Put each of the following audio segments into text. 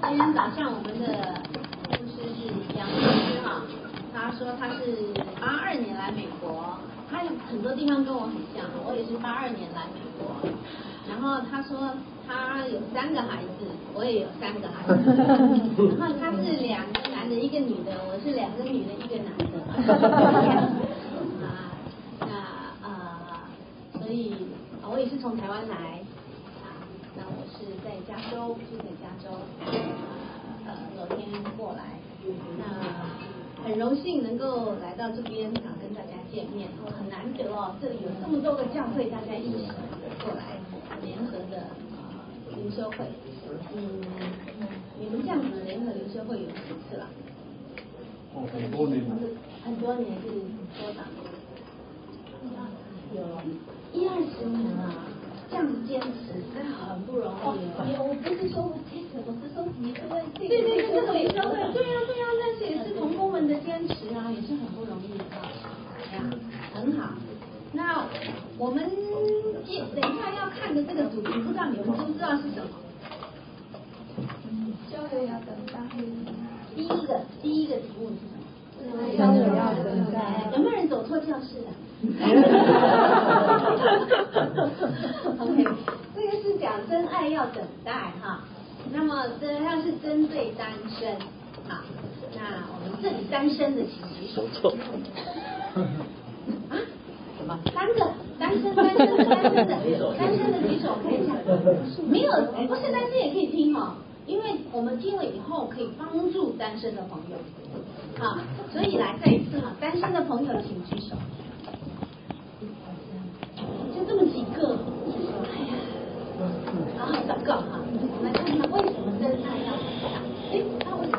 今天早上我们的牧师是杨牧师哈，他说他是82年来美国，他有很多地方跟我很像，我也是82年来美国。然后他说他有3个孩子，我也有3个孩子。然后他是2个男的，1个女的，我是2个女的，1个男的。所以我也是从台湾来。那我是在加州，住在加州，昨天过来，那很荣幸能够来到这边跟大家见面，很难得哦，这里有这么多个教会，大家一起过来联合的灵修会，你们这样子联合灵修会有几次了？ 很多年了。 很多年是多少？有10-20年了。这样子坚持真的很不容易哦。我不是说我坚持，我是说你这个对，这个灵修会，对呀，但是也是同工们的坚持啊，也是很不容易的。哎呀，很好。那我们等一下要看的这个主题，不知道你们知不知道是什么？ 教会要等待。 第一个题目是什么？ 教会要等待。 有没有人走错教室的？OK， 这个是讲真爱要等待哈。那么这要是针对单身啊，那我们这里单身的请举手。啊？什么？3个单身的举手，看一下。没有，不是单身也可以听哈。因为我们听了以后可以帮助单身的朋友，好，所以来再一次哈，单身的朋友请举手，就这么几个，哎呀，好好祷告哈，我们来看看为什么真爱要等待，那为什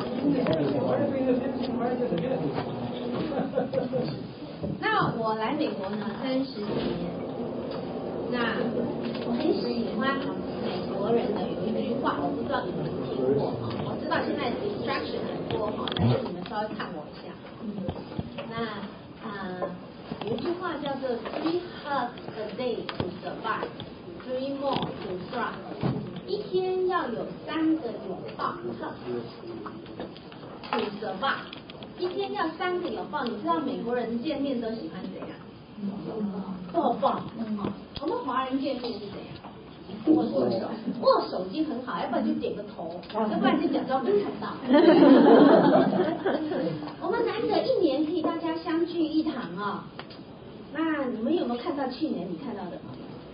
么？那我来美国呢30几年，那我很喜欢美国人的有一句话，我不知道你们听过哈，我知道现在 distraction 很多哈，但是你们稍微看我一下。那有一句话叫做 3 hugs a day to survive, 3 more to thrive。一天要有3个拥抱 to survive。一天要3个拥抱，你知道美国人见面都喜欢怎样？抱抱。我们华人见面是怎样？握手，握手已经很好，要不然就点个头，要不然就假装没看到。我们难得1年可以大家相聚一堂啊。那你们有没有看到去年你看到的？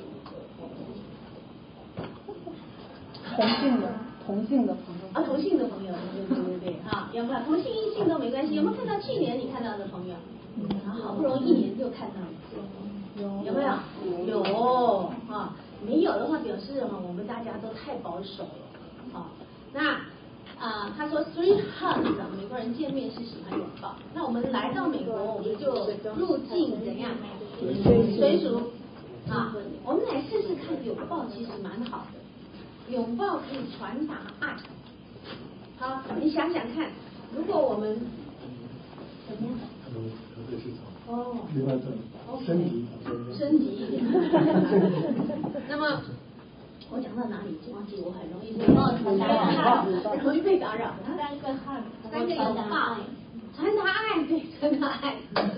同性的朋友啊，同性的朋友，对哈，有没有同性异性都没关系？有没有看到去年你看到的朋友？然后好不容易1年就看到一次，有没有？有啊，没有的话表示我们大家都太保守了啊。那他说 3 hugs， 美国人见面是喜欢拥抱。那我们来到美国，我们就入境怎样？随俗啊，我们来试试看，拥抱其实蛮好的。拥抱可以传达爱。好，你想想看，如果我们怎么样？哦，升级一点。那么我讲到哪里？忘记，我很容易容易被打扰。3个拥抱，传达爱，对，传达爱。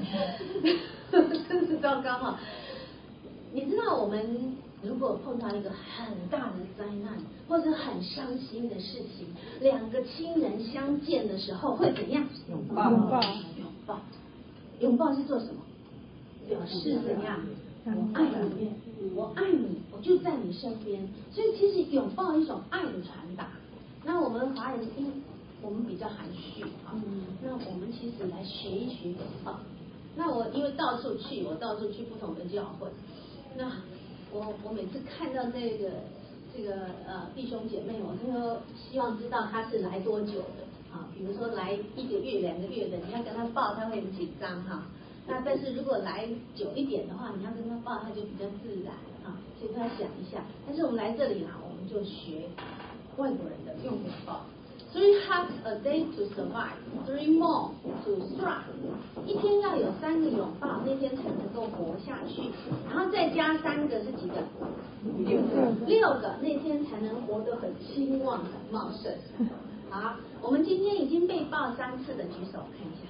真是糟糕哈！你知道我们如果碰到一个很大的灾难或者很伤心的事情，2个亲人相见的时候会怎样？拥抱。拥抱是做什么？表示怎样？我爱你，我爱你，我就在你身边。所以其实拥抱一种爱的传达。那我们华人因为我们比较含蓄啊，那我们其实来学一学拥抱。那我因为到处去不同的教会，那我每次看到这个弟兄姐妹，我都希望知道他是来多久的啊。比如说来1个月、2个月的，你要跟他抱，他会很紧张哈。那但是如果来久一点的话，你要跟他抱，他就比较自然啊。所以他想一下。但是我们来这里呢，我们就学外国人的用拥抱。3 hugs a day to survive, 3 more to thrive。一天要有3个拥抱，那天才能够活下去。然后再加3个是几个？6个，那天才能活得很兴旺、很茂盛。 好，我们今天已经被抱3次的举手，看一下。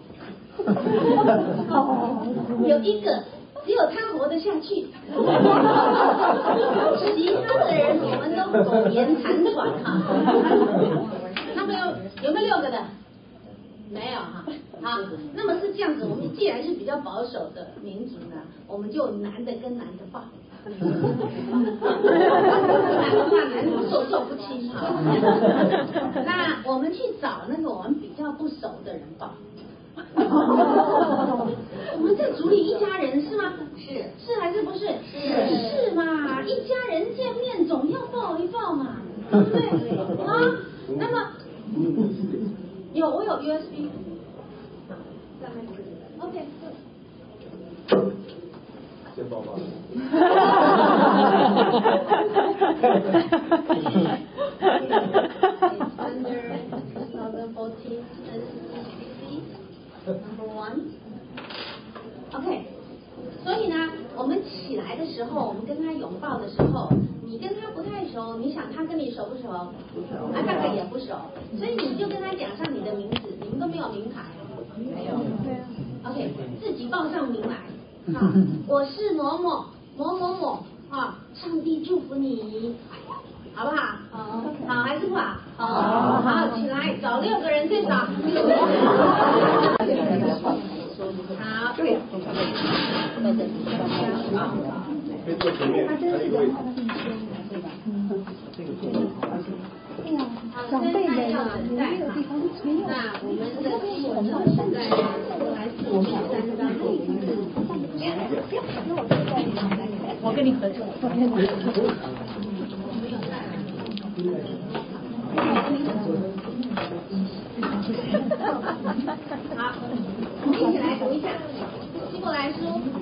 有一个，只有他活得下去，其他的人我们都苟延残喘哈。那么有没有6个的？没有哈。好，那么是这样子，我们既然是比较保守的民族呢，我们就男的跟男的抱。不然的话，男女授受不亲哈。那我们去找那个我们比较不熟的人抱。我们在组里一家人是吗？是还是不是？是嘛，一家人见面总要抱一抱嘛，对不对？啊，那么我有 USB， OK。 先抱抱。 Under 2014 NCCC number 1。OK， 所以呢，我们起来的时候，我们跟他拥抱的时候，你跟他不太熟，你想他跟你熟不熟？不熟。啊，大概也不熟，所以你就跟他讲上你的名字，你们都没有名牌。没有。OK， 自己报上名来。好，我是某某某某某啊，上帝祝福你，好不好？好，好还是不好？好，好，起来，找6个人最少。好，对。 可以坐前面，还有一个位置。 好，现在要等待哈。那我们的经文呢是在来自13章。我跟你合作。好，我们一起来读一下希伯来书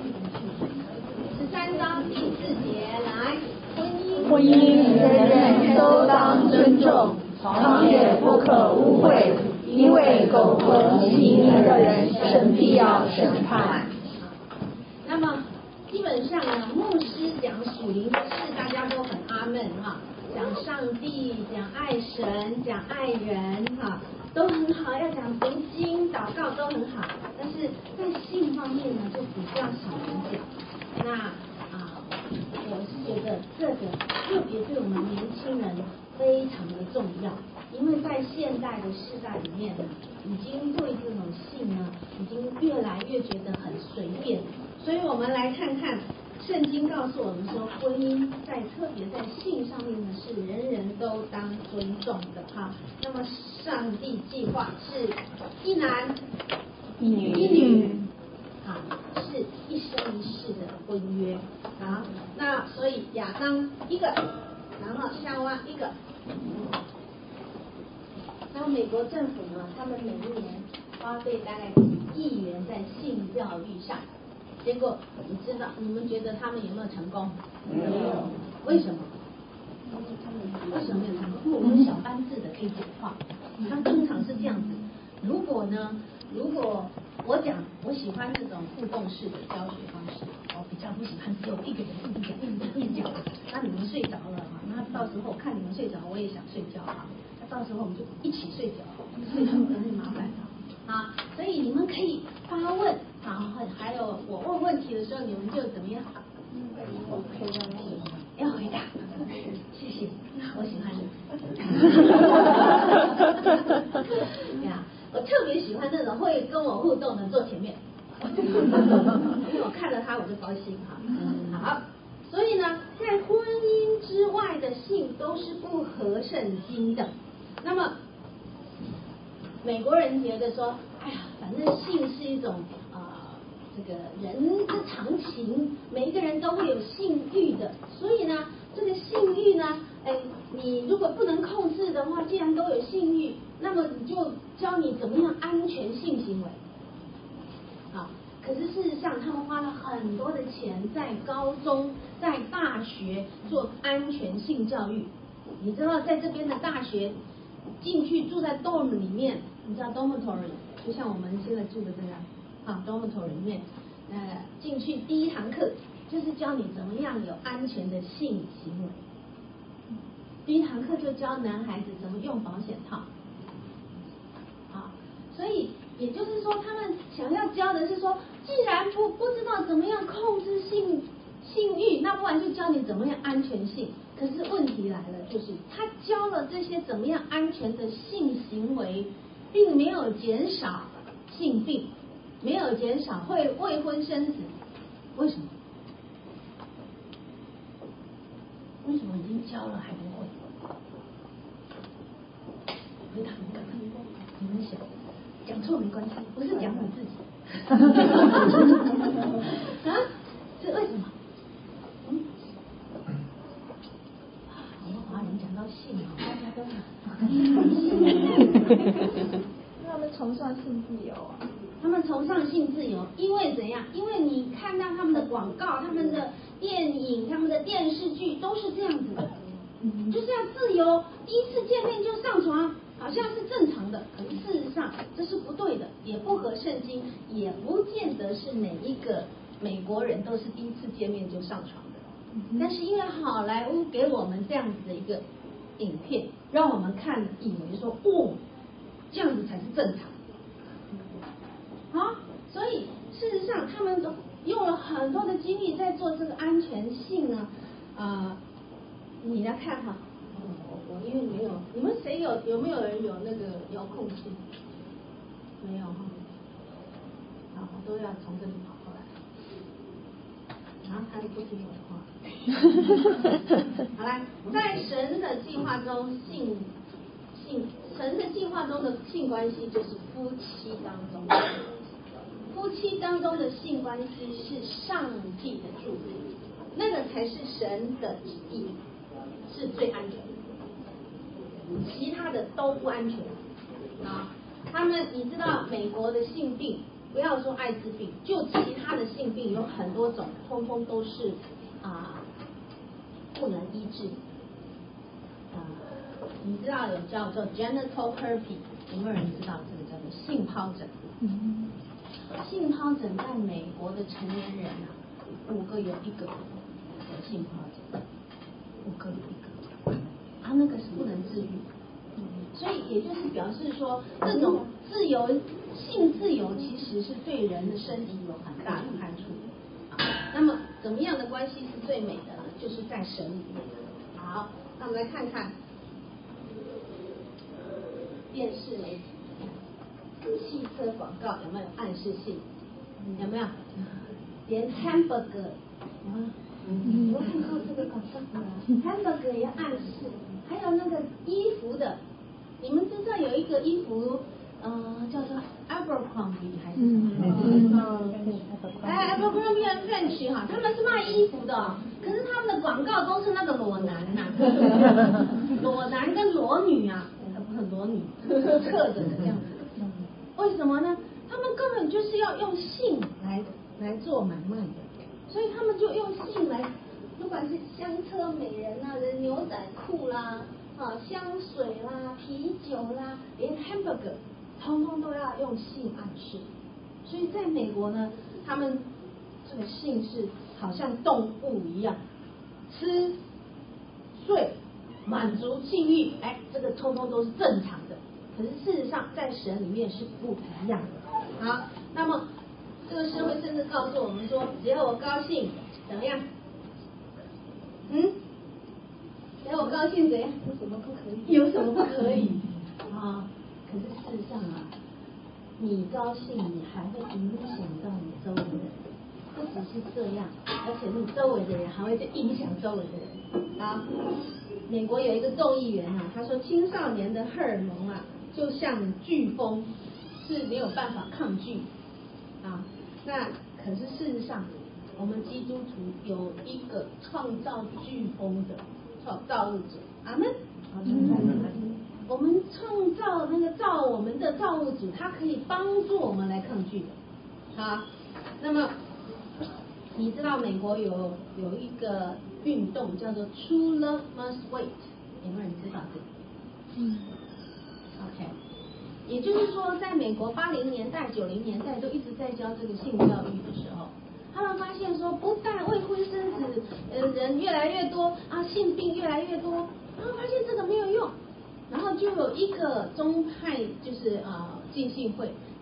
13章第4节，来，婚姻人人都当尊重，常也不可污秽，因为苟合其名的人，神必要审判。那么基本上呢，牧师讲属灵的事，大家都很阿们哈，讲上帝，讲爱神，讲爱人哈，都很好，要讲读经、祷告都很好，但是在性方面呢，就比较少人讲。那我是觉得这个特别对我们年轻人非常的重要，因为在现代的世代里面呢，已经对这种性呢，已经越来越觉得很随便。所以我们来看看圣经告诉我们说，婚姻特别在性上面呢，是人人都当尊重的哈。那么上帝计划是一男一女，好，是一生一世的婚约。好，那所以亚当一个，然后夏娃一个。然后美国政府呢，他们每一年花费大概几亿元在性教育上。结果你们觉得他们有没有成功？没有。为什么？为什么没有成功？因为我们小班制的可以简化，它通常是这样子。如果我讲我喜欢这种互动式的教学方式，我比较不喜欢只有一个人一直讲，那你们睡着了哈，那到时候看你们睡着，我也想睡觉哈，那到时候我们就一起睡着，睡着了很麻烦啊，所以你们可以发问啊，还有我问问题的时候，你们就怎么样？要回答，谢谢，我喜欢你。呀，我特别喜欢那种会跟我互动的，坐前面，因为我看了他我就高兴哈。好，所以呢，在婚姻之外的性都是不合圣经的。那么美国人觉得说，哎呀，反正性是一种这个人的常情，每一个人都会有性欲的，所以呢，这个性欲呢，你如果不能控制的话，既然都有性欲，那么你就教你怎么样安全性行为。好，可是事实上，他们花了很多的钱在高中、在大学做安全性教育。你知道，在这边的大学进去住在 dorm 里面，你知道 dormitory 就像我们现在住的这样。dormitory 里面，进去第一堂课就是教你怎么样有安全的性行为。第一堂课就教男孩子怎么用保险套， 也就是说，他们想要教的是说，既然不知道怎么样控制性欲，那不然就教你怎么样安全性。可是问题来了，就是他教了这些怎么样安全的性行为，并没有减少性病，没有减少会未婚生子，为什么？为什么已经教了还不会？回答你们，你们想，讲错没关系，不是讲我自己。啊，是为什么？我们华人讲到性，大家都他们崇尚性自由啊。 他们崇尚性自由，因为怎样？因为你看到他们的广告、他们的电影、他们的电视剧都是这样子的，就是要自由，第一次见面就上床，好像是正常的，可是事实上这是不对的，也不合圣经，也不见得是每一个美国人都是第一次见面就上床的。但是因为好莱坞给我们这样子的一个影片，让我们看以为说，哦，这样子才是正常。好，所以事实上他们都用了很多的精力在做这个安全性呢。你来看哈，我因为没有，你们谁有没有人有那个遥控器？没有哈，好，我都要从这里跑过来，然后他就不听我的话。好来，在神的计划中，神的计划中的性关系就是夫妻当中的性关系是上帝的祝福，那个才是神的旨意，是最安全的，其他的都不安全啊。他们你知道美国的性病，不要说艾滋病，就其他的性病有很多种，通通都是不能医治。你知道有叫做 genital herpes， 有没有人知道这个叫做性疱疹？性疱疹在美国的成年人5个有1个有性疱疹，5个有1个，那个是不能治愈。所以也就是表示说，这种性自由其实是对人的身体有很大的害处。那么怎么样的关系是最美的呢？就是在神里面。好，那我们来看看电视媒体。汽车广告有没有暗示性？有没有？连 hamburger， 有看过这个广告？hamburger 也暗示，还有那个衣服的，你们知道有一个衣服，叫做 Abercrombie 还是什么？Abercrombie and Fitch 哈，他们是卖衣服的，可是他们的广告都是那个裸男裸男跟裸女啊，不是裸女，侧着的这样子。为什么呢？他们根本就是要用性来做买卖的，所以他们就用性来，不管是香车美人啦、牛仔裤啦、香水啦、啤酒啦，连 hamburger 通通都要用性暗示。所以在美国呢，他们这个性是好像动物一样，吃、睡、满足性欲，这个通通都是正常的。可是事实上，在神里面是不一样的。好，那么这个社会甚至告诉我们说，只要我高兴，怎么样？只要我高兴怎样？有什么不可以？有什么不可以？可是事实上你高兴，你还会影响到你周围的人。不只是这样，而且你周围的人还会去影响周围的人。好，美国有一个众议员他说青少年的荷尔蒙就像飓风，是没有办法抗拒那可是事实上，我们基督徒有一个创造飓风的造物主，阿们。我们创造那个造我们的造物主，他可以帮助我们来抗拒的。好，那么你知道美国有一个运动叫做 True Love Must Wait， 有没有人知道这个？OK， 也就是说，在美国80年代、90年代都一直在教这个性教育的时候，他们发现说，不但未婚生子人越来越多性病越来越多，他们发现这个没有用，然后就有一个宗派就是浸信会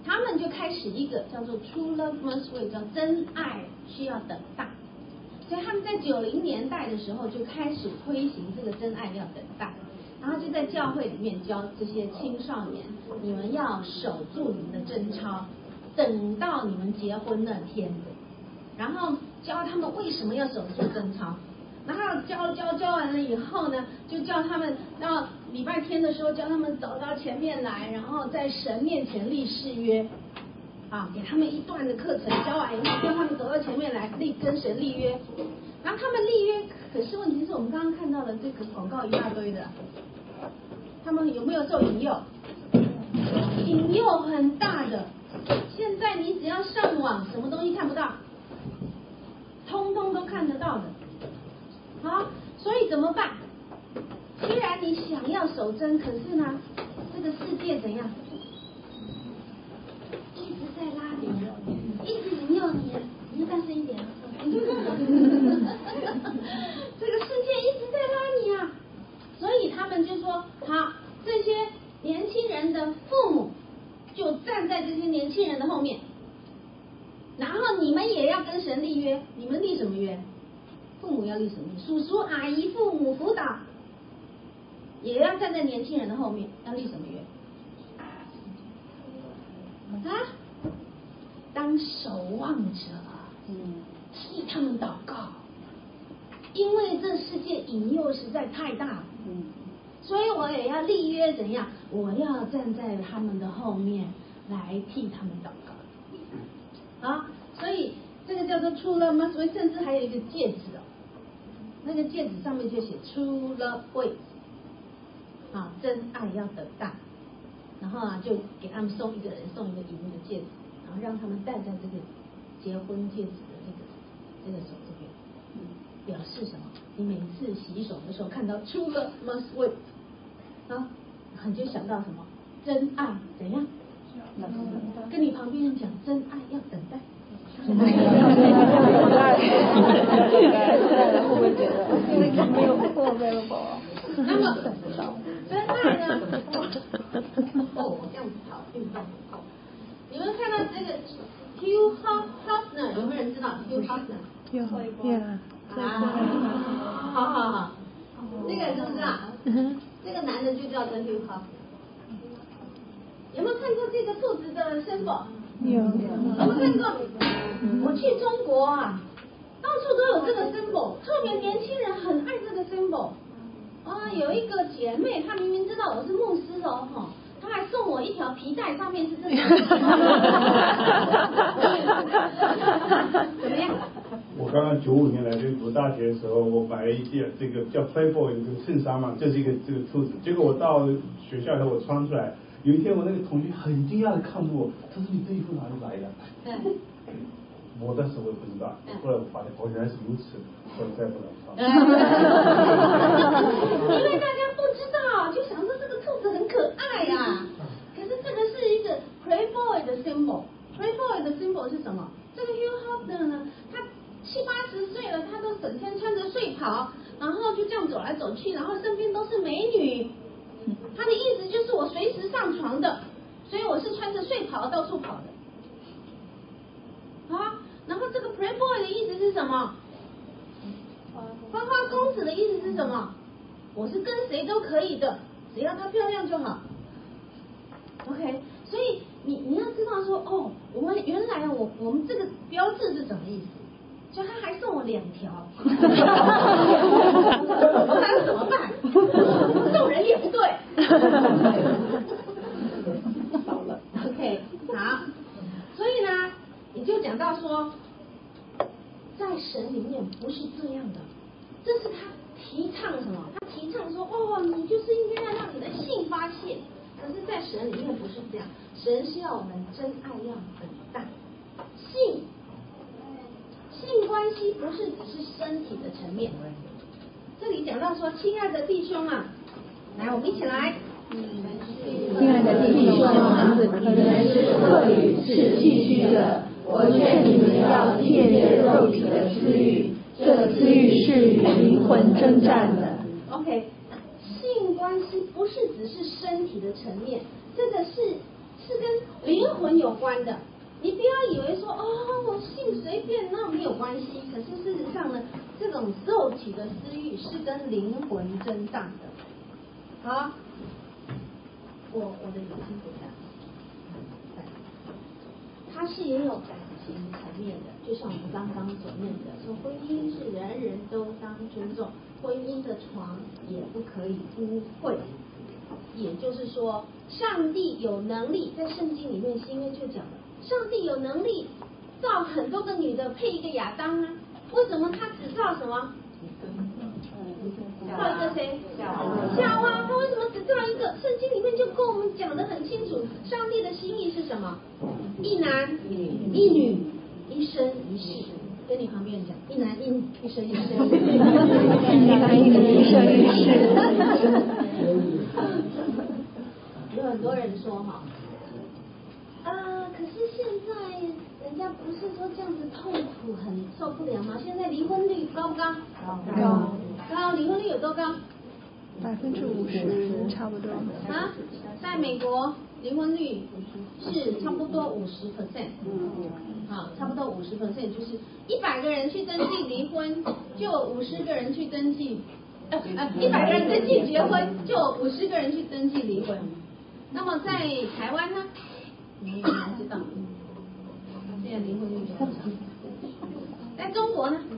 他们就开始一个叫做 True Love Must Wait， 叫真爱需要等待。所以他们在90年代的时候就开始推行这个真爱要等待，然后就在教会里面教这些青少年，你们要守住你们的贞操，等到你们结婚那天，然后教他们为什么要守住贞操，然后教完了以后呢，就叫他们到礼拜天的时候叫他们走到前面来，然后在神面前立誓约。给他们一段的课程教完以后，叫他们走到前面来跟神立约，然后他们立约，可是问题是我们刚刚看到的这个广告一大堆的，他们有没有受引诱？引诱很大的。现在你只要上网，什么东西看不到，通通都看得到的。好，所以怎么办？虽然你想要守贞，可是呢，这个世界怎样？在拉你，一直引诱你，你就大声一点。这个世界一直在拉你啊，所以他们就说，好，这些年轻人的父母就站在这些年轻人的后面，然后你们也要跟神立约，你们立什么约？父母要立什么约？叔叔阿姨、父母辅导也要站在年轻人的后面，要立什么约？当守望者，替他们祷告，因为这世界引诱实在太大了，所以我也要立约，怎样？我要站在他们的后面来替他们祷告。好，所以这个叫做 True Love Must Wait， 甚至还有一个戒指那个戒指上面就写 True Love Wait， 真爱要等待，然后就给他们送一个人送一个银的戒指。然后让他们戴在这个结婚戒指的这个手这边，表示什么？你每次洗手的时候看到 True Love Must Wait， 你就想到什么？真爱怎样？跟你旁边人讲，真爱要等待。 会不会觉得那个没有 available？ 那么真爱呢？这样子跑运动。你们看到这个 Hugh Hefner， 有没有人知道 Hugh Hefner？ 有， 好，那个人知不知道？这个男的就叫做 Hugh Hefner。有没有看过这个兔子的 symbol？ 有没有看过？我去中国到处都有这个 symbol， 特别年轻人很爱这个 symbol。有一个姐妹，她明明知道我是牧师他还送我一条皮带，上面是这个。怎么样？ 我刚刚95年来这读大学的时候，我买了一件这个叫 Playboy 的这个衬衫嘛，就是一个这个兔子。结果我到学校以后，我穿出来，有一天我那个同学很惊讶的看着我，他说：“你这衣服哪里来的？”我当时我也不知道，后来我发现原来是如此，所以再不能穿。 因为大家不知道，就想说这个兔子很可爱可是这个是一个 Playboy 的 symbol。Playboy 的 symbol 是什么？这个 Hugh Hefner 呢，他70-80岁了，他都整天穿着睡袍，然后就这样走来走去，然后身边都是美女。他的意思就是我随时上床的，所以我是穿着睡袍到处跑的。然后这个 Playboy 的意思是什么？花花公子的意思是什么？我是跟谁都可以的，只要她漂亮就好。OK， 所以你要知道说，我们原来我们这个标志是什么意思？就他还送我2条，那怎么办？送人也不对。好了 ，OK， 好，所以呢，也就讲到说，在神里面不是这样的，这是他提倡什么？他提倡说，你就是应该要让你的性发泄。可是，在神里面不是这样，神是要我们真爱要等待。性关系不是只是身体的层面。这里讲到说，亲爱的弟兄来，我们一起来。 亲爱的弟兄你们是客旅，是寄居的，我劝你们要戒绝肉体的私欲，这私欲是与灵魂征战的。 OK， 性关系不是只是身体的层面，这个是是跟灵魂有关的。你不要以为说哦，我性随便那没有关系，可是事实上呢，这种肉体的私欲是跟灵魂争战的。好，我的眼睛不在，它是也有感情层面的，就像我们刚刚所念的，说婚姻是人人都当尊重，婚姻的床也不可以污秽。也就是说，上帝有能力，在圣经里面新约就讲了，上帝有能力造很多个女的配一个亚当啊，为什么他只造什么？造一个谁？夏娃。他为什么只造一个？圣经里面就跟我们讲得很清楚，上帝的心意是什么？一男一女，一生一世。跟你旁边讲，一男一女，一生一世。 一男一女，一生一世。 有很多人说哈，可是现在人家不是说这样子痛苦很受不了吗？现在离婚率高不高？高。离婚率有多高 ？50%差不多。 啊，在美国离婚率是差不多50%。好，差不多50%，就是100个人去登记离婚，就50个人去登记，100个人登记结婚，就50个人去登记离婚。那么在台湾呢？你们知道？现在离婚率多少？在中国呢？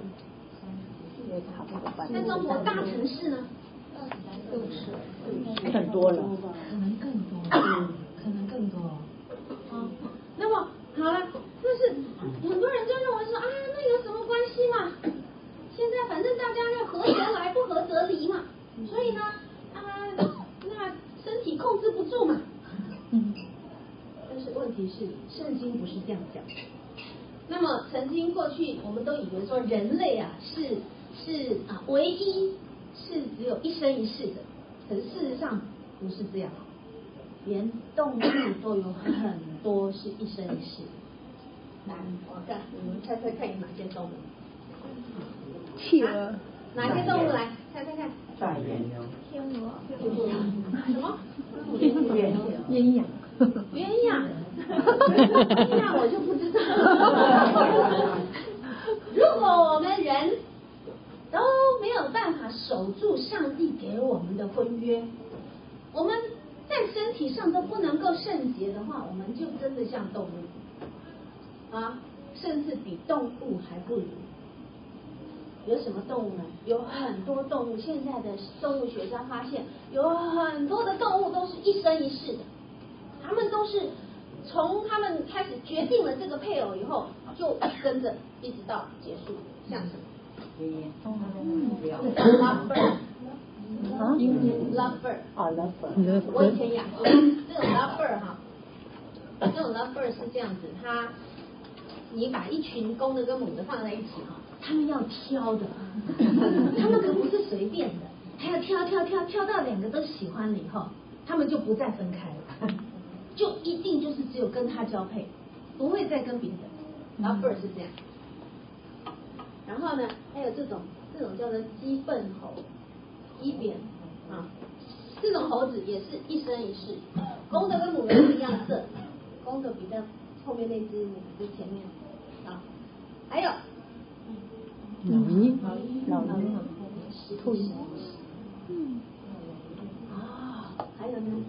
在中国大城市呢？ 更多了， 可能更多。那么好了，但是很多人就认为说啊，那有什么关系嘛？现在反正大家要合则来，不合则离嘛。所以呢，那身体控制不住嘛。但是问题是，圣经不是这样讲。那么曾经过去我们都以为说人类啊是唯一是只有一生一世的，可是事实上不是这样，连动物都有很多是一生一世。来，你们猜猜看有哪些动物？ 企鹅。 哪些动物来猜猜看？ 天鹅。 什么？ 鸳鸯。 那我就不知道。如果我们人都没有办法守住上帝给我们的婚约，我们在身体上都不能够圣洁的话，我们就真的像动物啊，甚至比动物还不如。有什么动物呢？有很多动物，现在的动物学家发现，有很多的动物都是一生一世的，他们都是从他们开始决定了这个配偶以后，就跟着一直到结束，像什么？lovebird。我以前养过这种 lovebird 哈，这种 lovebird 是这样子，你把一群公的跟母的放在一起哈，他们要挑的，他们可不是随便的，还要挑到两个都喜欢了以后，他们就不再分开了，就一定就是只有跟他交配，不会再跟别人。lovebird 是这样。然后呢，还有这种叫做鸡笨猴，鸡扁啊，这种猴子也是一生一世，公的跟母的不一样色，公的比较后面那只，母的前面啊。还有老鹰， 兔子，还有呢，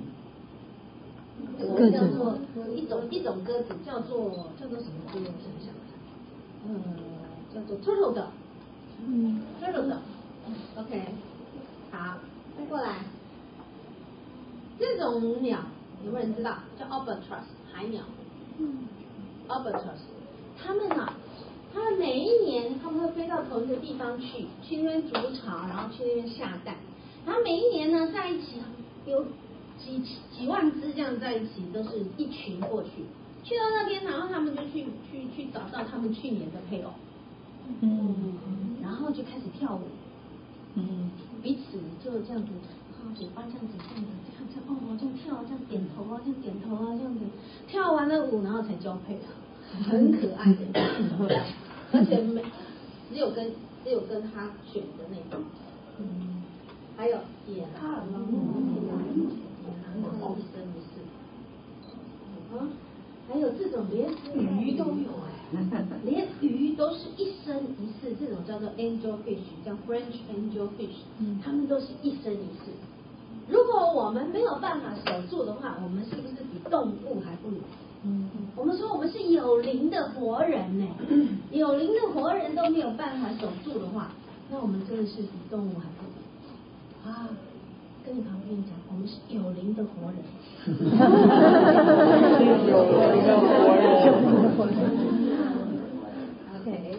叫做一种鸽子，叫做什么鸽？我想想，叫做 turtle dove，turtle dove，OK， 好，再过来，这种鸟有没有人知道？叫 albatross 海鸟，albatross， 它们每一年他们会飞到同一个地方去那边筑巢，然后去那边下蛋，然后每一年呢在一起有几万只这样在一起，都是一群过去到那边，然后他们就去找到他们去年的配偶，然后就开始跳舞，彼此就这样子，嘴巴这样子，这样跳，这样点头啊，这样子跳完了舞，然后才交配啊，很可爱的，而且只有跟他选的那种，还有野狼，一生一世， 还有这种连鱼都有连鱼都是一生一世，这种叫做 angel fish， 叫 French angel fish， 它们都是一生一世。如果我们没有办法守住的话，我们是不是比动物还不如？我们说我们是有灵的活人呢，有灵的活人都没有办法守住的话，那我们真的是比动物还不如啊！跟你旁边讲，我们是有灵的活人。OK，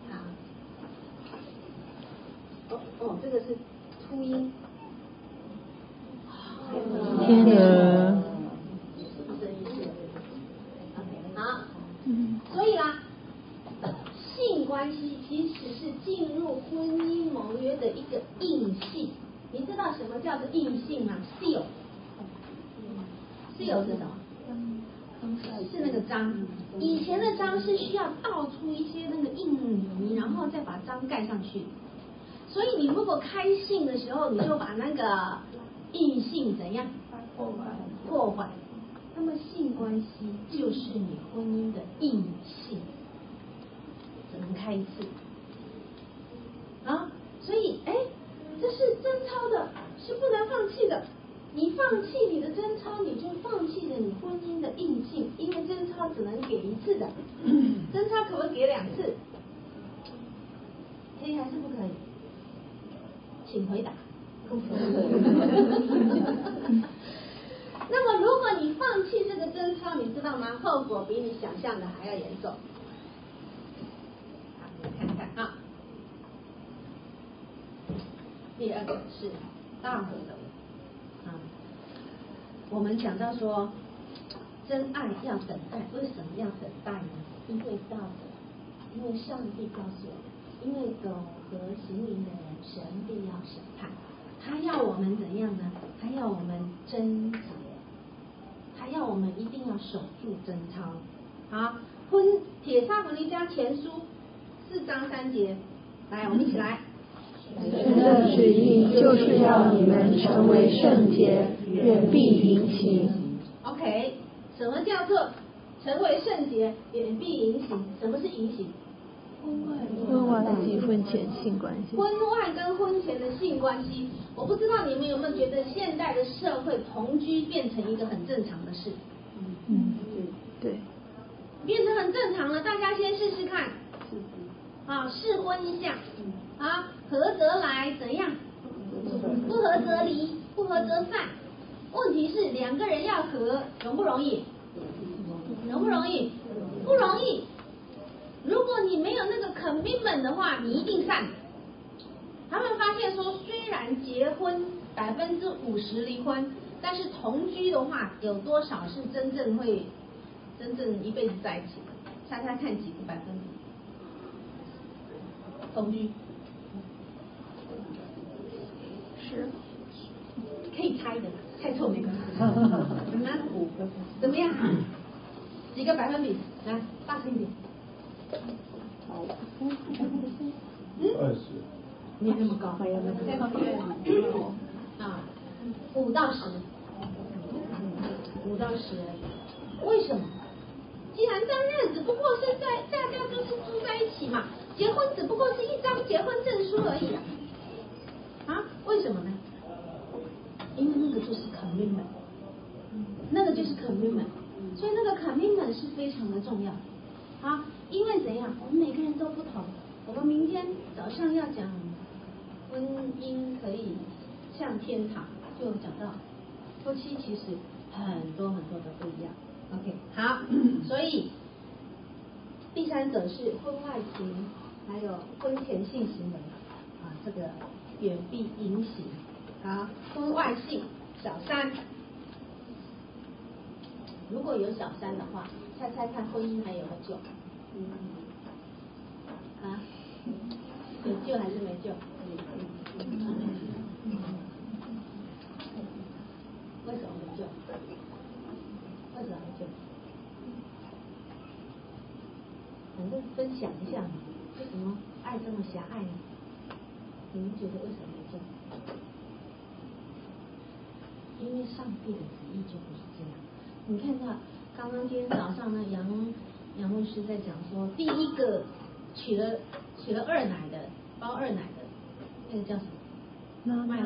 好。这个是秃鹰。 天鹅。 好，所以啦，性关系其实是进入婚姻盟约的一个硬性。你知道什么叫做硬性吗 ？seal 是什么？是那个章。以前的章是需要倒出一些那个印泥，然后再把章盖上去。所以你如果开信的时候，你就把那个硬性怎样破坏？那么性关系就是你婚姻的硬性，只能开一次啊。所以这是贞操的，是不能放弃的。你放弃你的贞操，你就放弃了你婚姻的硬性，因为贞操只能给一次的，贞操可不可以给2次？可以还是不可以？请回答。不可以。那么，如果你放弃这个贞操，你知道吗？后果比你想象的还要严重。好，你看看啊。第二个是道德啊。我们讲到说，真爱要等待，为什么要等待呢？因为道德，因为上帝告诉我们，因为苟合行淫的人，神必要审判。他要我们怎样呢？他要我们贞洁，他要我们一定要守住贞操。好，帖撒罗尼迦前书4章3节，来，我们一起来。 神的旨意就是要你们成为圣洁，远避淫行。 OK， 什么叫做成为圣洁，远避淫行？什么是淫行？ 婚外及婚前性关系。 婚外跟婚前的性关系，我不知道你们有没有觉得现代的社会同居变成一个很正常的事？ 对， 变成很正常了。大家先试试看，试婚一下，合则来，怎样？不合则离，不合则散。问题是2个人要合，容不容易？容不容易？不容易。如果你没有那个 commitment 的话，你一定散。他们发现说，虽然结婚50%离婚，但是同居的话，有多少是真正一辈子在一起的？猜猜看几个百分比？同居10，可以猜的，猜错没关系。怎么样？几个百分比？来，大声一点。 20， 没那么高，5到10，5到10而已。为什么？既然这日子不过是大家就是住在一起嘛，结婚只不过是一张结婚证书而已啊？为什么呢？因为那个就是 commitment， 那个就是 commitment， 所以那个 commitment 是非常的重要。好，因为怎样，我们每个人都不同。我们明天早上要讲婚姻可以像天堂，就讲到夫妻其实很多的不一样。OK， 好，所以第3者是婚外情，还有婚前性行为这个远避淫行。好，婚外性小3，如果有小3的话，猜猜看婚姻还有没有救？有救还是没救？为什么没救？为什么没救？反正分享一下，为什么爱这么狭隘呢？你们觉得为什么没救？因为上帝的旨意就不是这样。你看到刚刚今天早上呢，杨牧师在讲说，第一个取了二奶的，包二奶的，那个叫什么？拉麦。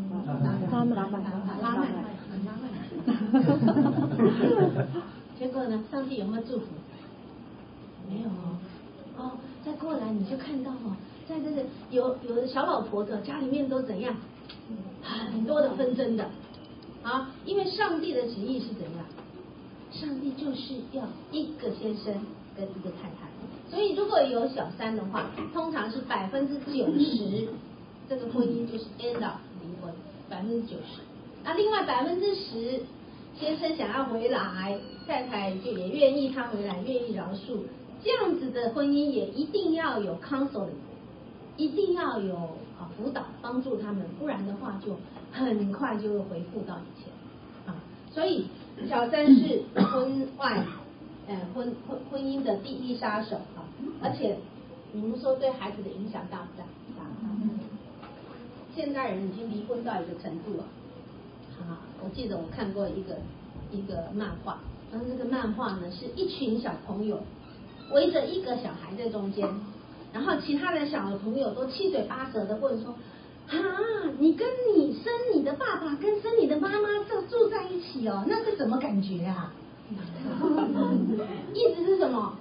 结果呢，上帝有没有祝福？没有哦。再过来你就看到哦，在这个有的小老婆的家里面都怎样，很多的纷争的啊，因为上帝的旨意是怎样？上帝就是要一个先生跟一个太太，所以如果有小三的话，通常是90%这个婚姻就是 end up 离婚，90%。那另外10%先生想要回来，太太就也愿意他回来，愿意饶恕，这样子的婚姻也一定要有 counseling， 一定要有辅导帮助他们，不然的话就很快就会恢复到以前啊。所以小三是婚外婚姻的第一杀手啊，而且你们说对孩子的影响大不大？大。现代人已经离婚到一个程度了啊！我记得我看过一个漫画，然后这个漫画呢是一群小朋友围着一个小孩在中间，然后其他的小朋友都七嘴八舌的问说：你跟你生你的爸爸跟生你的妈妈住在一起哦，那是什么感觉啊？意思是什么？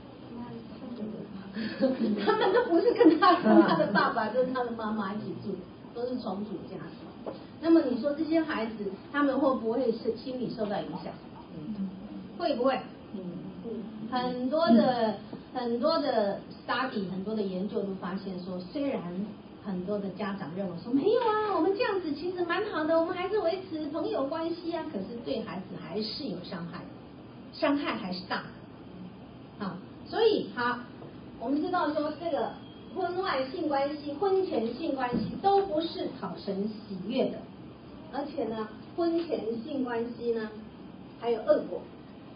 他们都不是跟他的爸爸跟他的妈妈一起住，都是重组家庭。那么你说这些孩子他们会不会是心理受到影响？会不会？很多的 study， 很多的研究都发现说，虽然很多的家长认为说没有啊，我们这样子其实蛮好的，我们还是维持朋友关系啊，可是对孩子还是有伤害，伤害还是大啊。所以好，我们知道说这个婚外性关系、婚前性关系都不是讨神喜悦的，而且呢，婚前性关系呢还有恶果。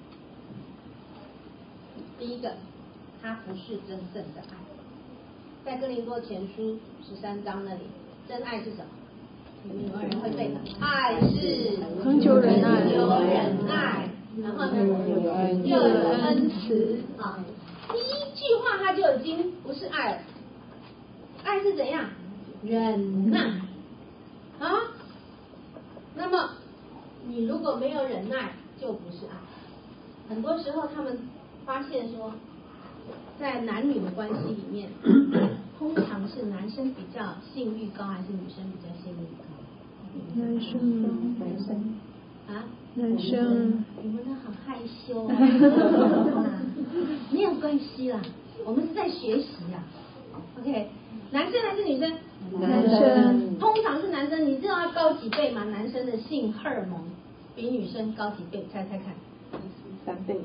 第一个，它不是真正的爱。在哥林多前书13章那里，真爱是什么？你们有没有人会背的？爱是恒久忍耐， 有忍耐，然后呢，又有恩慈啊。第一句话它就已经不是爱了，爱是怎样？忍耐啊。那么你如果没有忍耐，就不是爱。很多时候他们发现说，在男女的关系里面，通常是男生比较性欲高，还是女生比较性欲高？ 男生啊？ 男生。 你们都好害羞啊！没有关系啦，我们是在学习啊。OK， 男生还是女生？ 男生。 通常是男生，你知道他高几倍吗？男生的性荷尔蒙比女生高几倍？猜猜看。 3倍。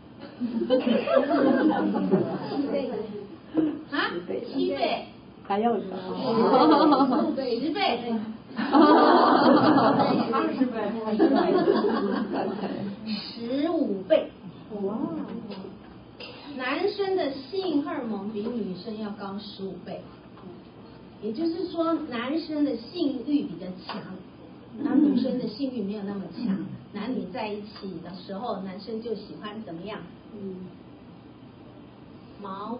7倍啊？7倍？ 还要有 10倍？10倍？20倍？15倍。哇！男生的性荷尔蒙比女生要高15倍，也就是说，男生的性欲比较强，而女生的性欲没有那么强。男女在一起的时候，男生就喜欢怎么样？毛，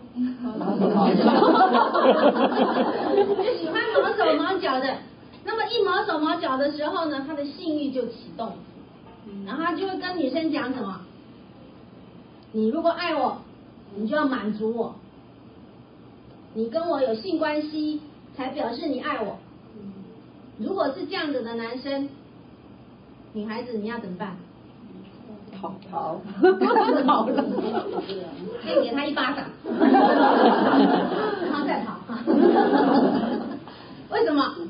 就喜欢毛手毛脚的。那么一毛手毛脚的时候呢，他的性欲就启动，然后他就会跟女生讲什么？你如果爱我，你就要满足我，你跟我有性关系才表示你爱我。如果是这样子的男生，女孩子你要怎么办？ 跑， 先给他一巴掌，然后再跑。为什么？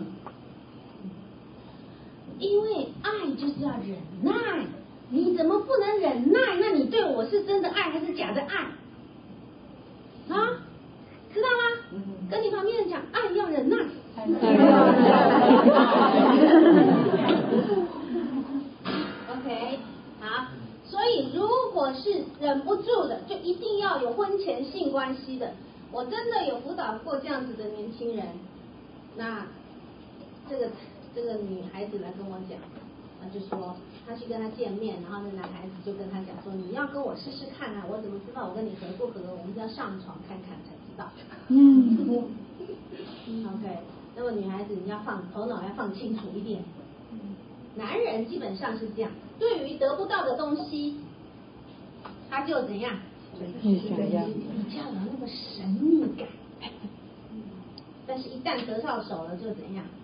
因为爱就是要忍耐，你怎么不能忍耐？那你对我是真的爱还是假的爱？啊，知道吗？跟你旁边人讲，爱要忍耐。OK， 好，所以如果是忍不住的，就一定要有婚前性关系的。我真的有辅导过这样子的年轻人，那这个女孩子来跟我讲， 他就说他去跟他见面，然后那男孩子就跟他讲说，你要跟我试试看啊，我怎么知道我跟你合不合？我们要上床看看才知道。OK， 那么女孩子你要头脑要放清楚一点。男人基本上是这样，对于得不到的东西，他就怎样？比较有那个神秘感。但是，一旦得到手了，就怎样？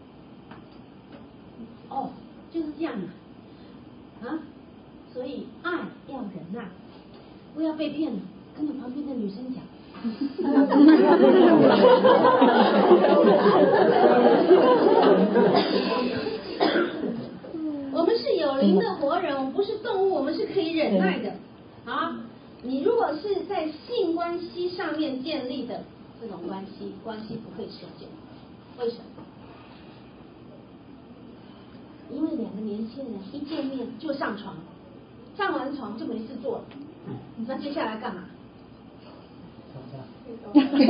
哦，就是这样啊！所以爱要忍耐，不要被骗了，跟你旁边的女生讲。我们是有灵的活人，我们不是动物，我们是可以忍耐的啊！你如果是在性关系上面建立的这种关系不会持久，为什么？因为两个年轻人一见面就上床，上完床就没事做了，那接下来干嘛？就没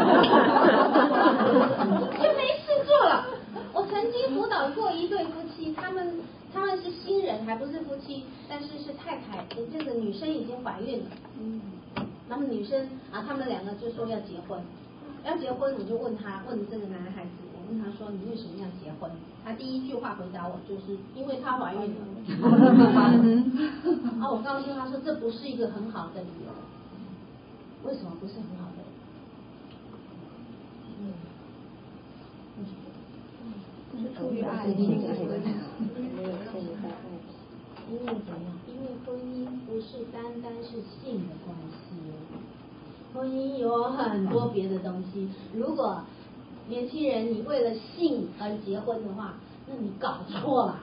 事做了。我曾经辅导过一对夫妻，他们是新人，还不是夫妻，但是是太太，这个女生已经怀孕了。那么女生啊，他们两个就说要结婚，我就问这个男孩子，我问他说你为什么要结婚？他第一句话回答我就是因为她怀孕了。啊，我告诉他说这不是一个很好的理由。为什么不是很好的？ 是出于爱心，没有建立在爱。 因为怎样？因为婚姻不是单单是性的关系，婚姻有很多别的东西。如果年轻人你为了性而结婚的话，那你搞错了，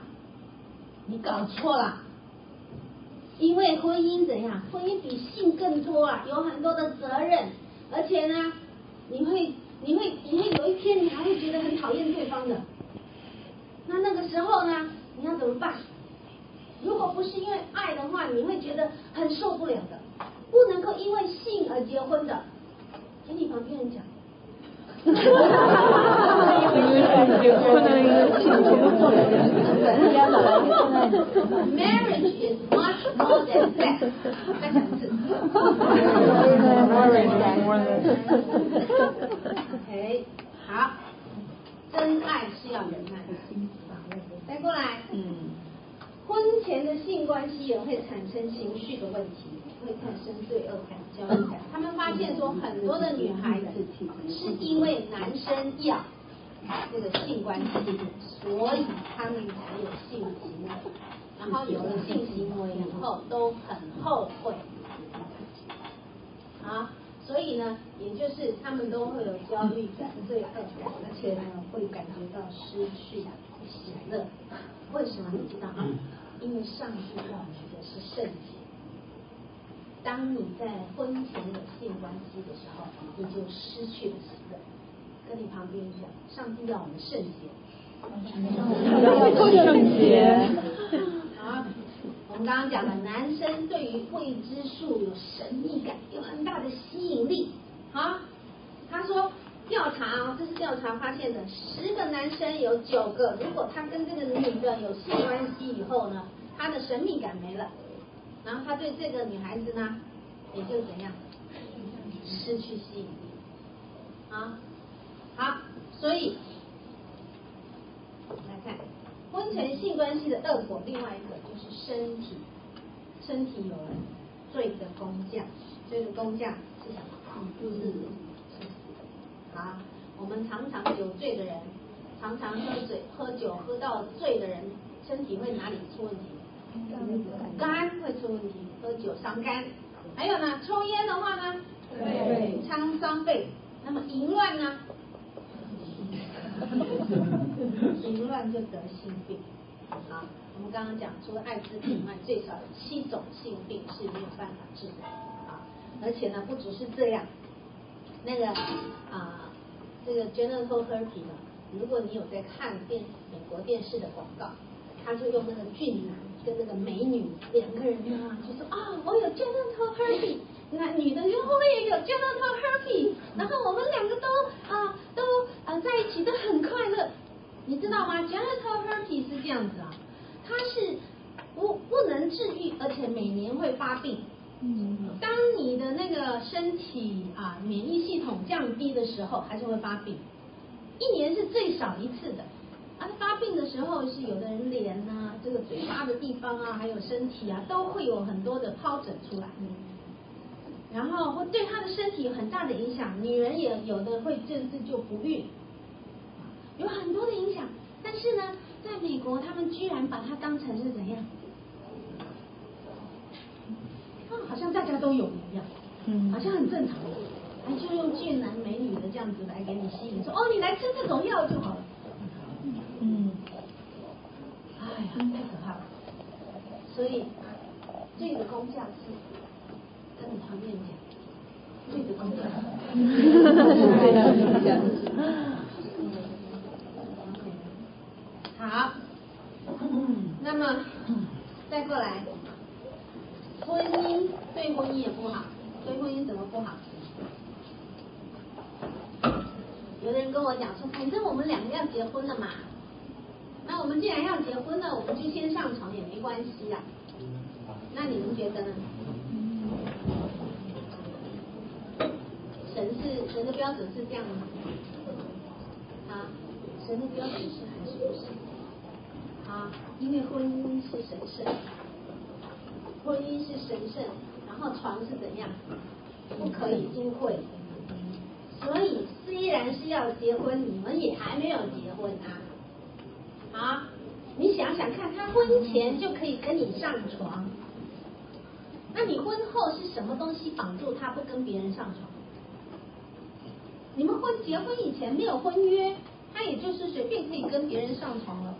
因为婚姻怎样？婚姻比性更多啊，有很多的责任，而且呢，你会有一天你还会觉得很讨厌对方的。那个时候呢，你要怎么办？如果不是因为爱的话，你会觉得很受不了的。不能够因为性而结婚的，请你旁边人讲。Marriage is much more than sex。再讲一次。OK， 好，真爱是要忍耐的。再过来，婚前的性关系也会产生情绪的问题，会产生罪恶感、焦虑感。他们发现说，很多的女孩子是因为男生要这个性关系，所以他们才有性行为，然后有了性行为以后都很后悔。啊，所以呢，也就是他们都会有焦虑感、罪恶感，而且呢会感觉到失去喜乐。为什么你知道吗？因为上帝要你的是圣洁。当你在婚前有性关系的时候，你就失去了喜乐。跟你旁边讲，上帝要我们圣洁。 圣洁。 好，我们刚刚讲了，男生对于未知数有神秘感，有很大的吸引力。好，他说调查这是调查发现的，10个男生有9个，如果他跟这个女的有性关系以后呢，他的神秘感没了，然后他对这个女孩子呢，也就怎样失去吸引力。好，所以来看婚前性关系的恶果，另外一个就是身体有了罪的工匠，这个工匠是什么？是死。好，我们常常有罪的人，常常喝酒喝到醉的人，身体会哪里出问题？肝会出问题，喝酒伤肝。还有呢，抽烟的话呢，对，伤肺。那么淫乱呢？淫乱就得性病。好，我们刚刚讲，除了艾滋病以外，最少有7种性病是没有办法治的。啊，而且呢，不只是这样，那个这个 genital herpes 呢，如果你有在看美国电视的广告，他就用那个俊男跟那个美女2个人啊，就说我有 genital herpes， 那女的就我也有 genital herpes， 然后我们2个都在一起都很快乐，你知道吗 ？genital herpes 是这样子啊， 它是不能治愈，而且每年会发病。当你的那个身体免疫系统降低的时候，还是会发病。1年是最少一次的。发病的时候是有的人脸啊，这个嘴巴的地方啊，还有身体啊，都会有很多的疱疹出来。然后会对他的身体有很大的影响。女人也有的会甚至就不孕，有很多的影响。但是呢，在美国他们居然把它当成是怎样？好像大家都有一样，好像很正常的，还就用俊男美女的这样子来给你吸引，说你来吃这种药就好了。哎呀，太可怕了。所以这个功效是跟你旁边讲，这个功效，好，那么再过来。婚姻对婚姻也不好，对婚姻怎么不好？有的人跟我讲说，反正我们2个要结婚了嘛，那我们既然要结婚了，我们就先上床也没关系啦。那你们觉得呢？神的标准是这样吗？神的标准是还是不是？因为婚姻是神圣。婚姻是神圣，然后床是怎样？不可以污秽。所以虽然是要结婚，你们也还没有结婚啊！你想想看，他婚前就可以跟你上床，那你婚后是什么东西绑住他不跟别人上床？你们结婚以前没有婚约，他也就是随便可以跟别人上床了。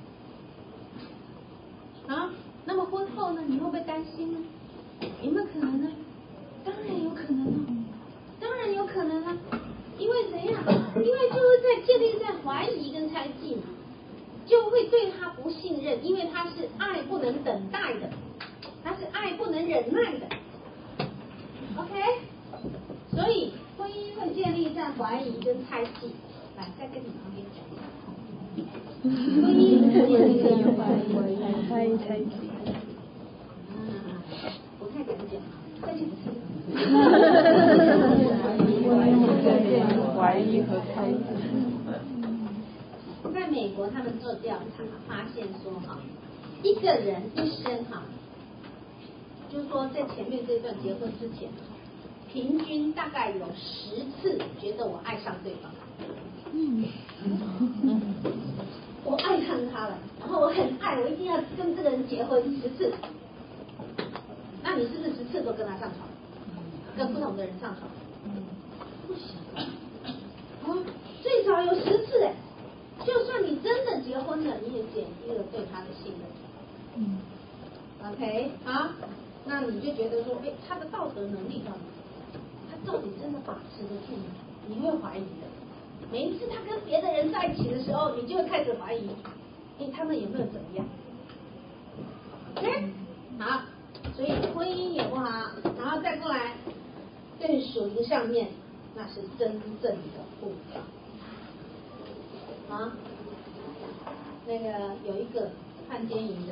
那么婚后呢？你会不会担心呢？有没有可能呢？当然有可能了，当然有可能了。因为怎样？因为就是建立在怀疑跟猜忌嘛，就会对他不信任，因为他是爱不能等待的，他是爱不能忍耐的。OK， 所以婚姻会建立在怀疑跟猜忌。来，再跟你旁边讲一下，婚姻会建立在怀疑、猜忌。不太敢讲，再讲一次。 怀疑和猜忌。 在美国，他们做调查发现说，一个人一生就是说在前面这段结婚之前，平均大概有10次觉得我爱上对方。我爱上他了，然后我很爱，我一定要跟这个人结婚10次。那你是不是10次都跟他上床，跟不同的人上床？不行，最少有10次哎。就算你真的结婚了，你也减低了对他的信任。OK， 好，那你就觉得说，他的道德能力到底，他到底真的把持得住吗？你会怀疑的。每一次他跟别的人在一起的时候，你就会开始怀疑，他们有没有怎么样 ？OK， 好。所以婚姻也不好，然后再过来更属灵上面，那是真正的不好。那个有一个犯奸淫的，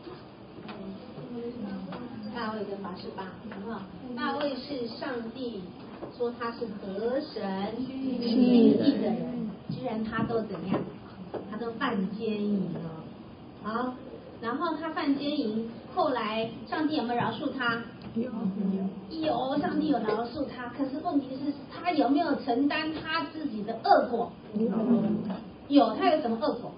大卫跟拔示巴，大卫是上帝说他是合神心意的人，居然他都怎样？他都犯奸淫了。好，然后他犯奸淫，后来上帝有没有饶恕他？有，上帝有饶恕他。可是问题是，他有没有承担他自己的恶果？有，他有什么恶果？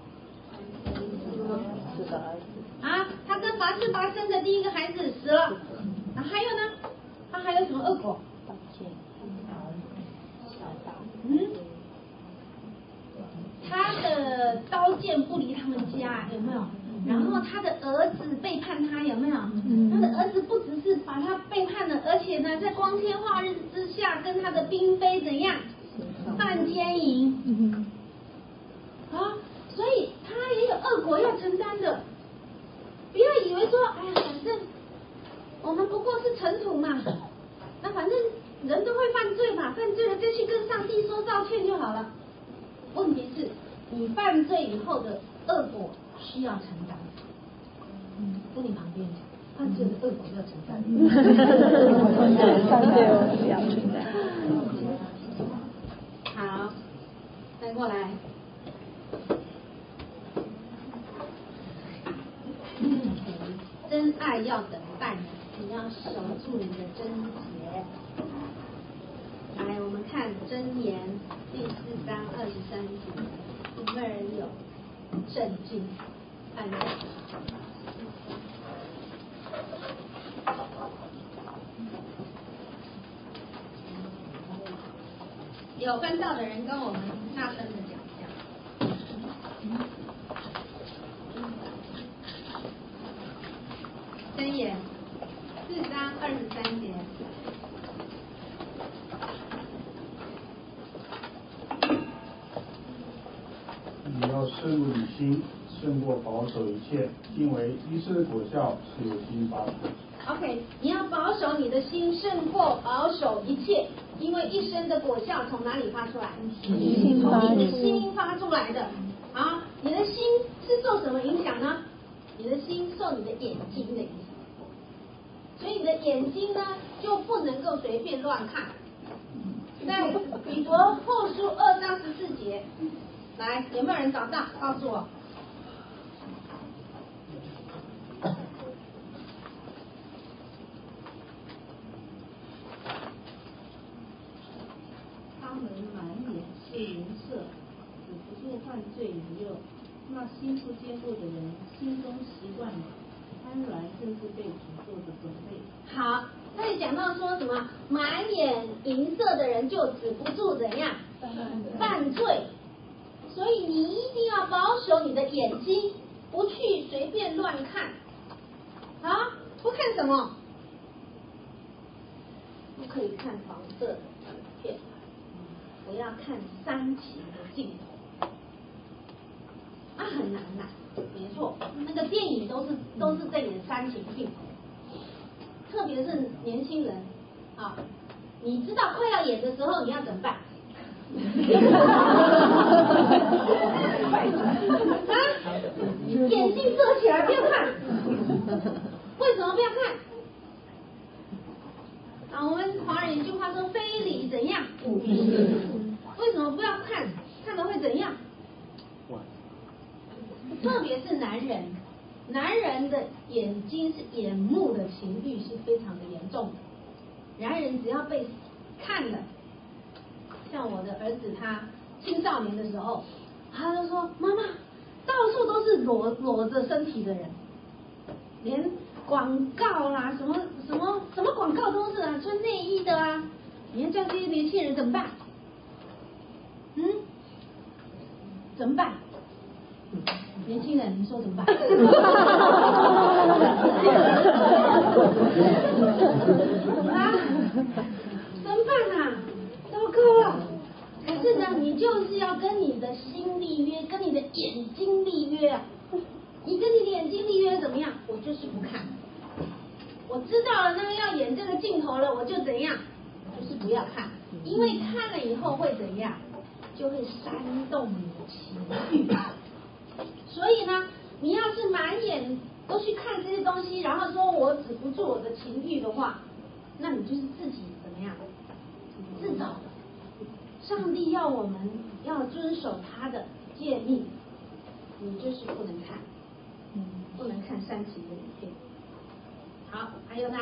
他跟拔示巴生的第一个孩子死了。那还有呢？他还有什么恶果？他的刀剑不离他们家，有没有？然后他的儿子背叛他，有没有？他的儿子不只是把他背叛了，而且呢，在光天化日之下跟他的嫔妃怎样犯奸淫。所以他也有恶果要承担的。不要以为说，反正我们不过是尘土嘛，那反正人都会犯罪嘛，犯罪了就去跟上帝说道歉就好了。问题是，你犯罪以后的恶果需要承担。 跟你旁边讲，他就是恶狗要承担。 对，我是要承担。 好，再过来。真爱要等待，你要守住你的贞洁。来，我们看箴言第4章23节，有没有人有圣经？看一下。有翻到的人跟我们大声的讲一下。箴言4章23节。 你要深入你心，胜过保守一切，因为一生的果效是由心发出。 OK， 你要保守你的心，胜过保守一切，因为一生的果效从哪里发出来？从你的心发出来的。啊，你的心是受什么影响呢？你的心受你的眼睛的影响，所以你的眼睛呢就不能够随便乱看。在彼得后书2章14节，来，有没有人找到？告诉我。 他们满眼是颜色，止不住犯罪引诱。那心不坚固的人，心中习惯了贪婪，正是被诅咒的准备。 好，这里讲到说什么？满眼银色的人就止不住怎样犯罪，所以你一定要保守你的眼睛，不去随便乱看。啊，不看什么？不可以看黄色的影片，不要看煽情的镜头。啊，很难呐，没错，那个电影都是在演煽情镜头，特别是年轻人啊，你知道快要演的时候，你要怎么办？啊，眼睛遮起来，不要看。为什么不要看？啊，我们华人有句话说“非礼怎样？勿视”。为什么不要看？看了会怎样？特别是男人，男人的眼睛是眼目的情欲是非常的严重的。男人只要被看了，像我的儿子他青少年的时候，他就说：“妈妈，到处都是裸着身体的人，连广告啦，什么广告都是啊，穿内衣的啊。你看这样这些年轻人怎么办？怎么办？”年轻人，你说怎么办？啊，怎么办啊？糟糕了！可是呢，你就是要跟你的心立约，跟你的眼睛立约啊！你跟你的眼睛立约怎么样？我就是不看。我知道了，那个要演这个镜头了，我就怎样？就是不要看，因为看了以后会怎样？就会煽动你的情绪。所以呢，你要是满眼都去看这些东西，然后说我止不住我的情欲的话，那你就是自己怎么样？自找的。上帝要我们要遵守他的诫命，你就是不能看，不能看煽情的影片。好，还有呢，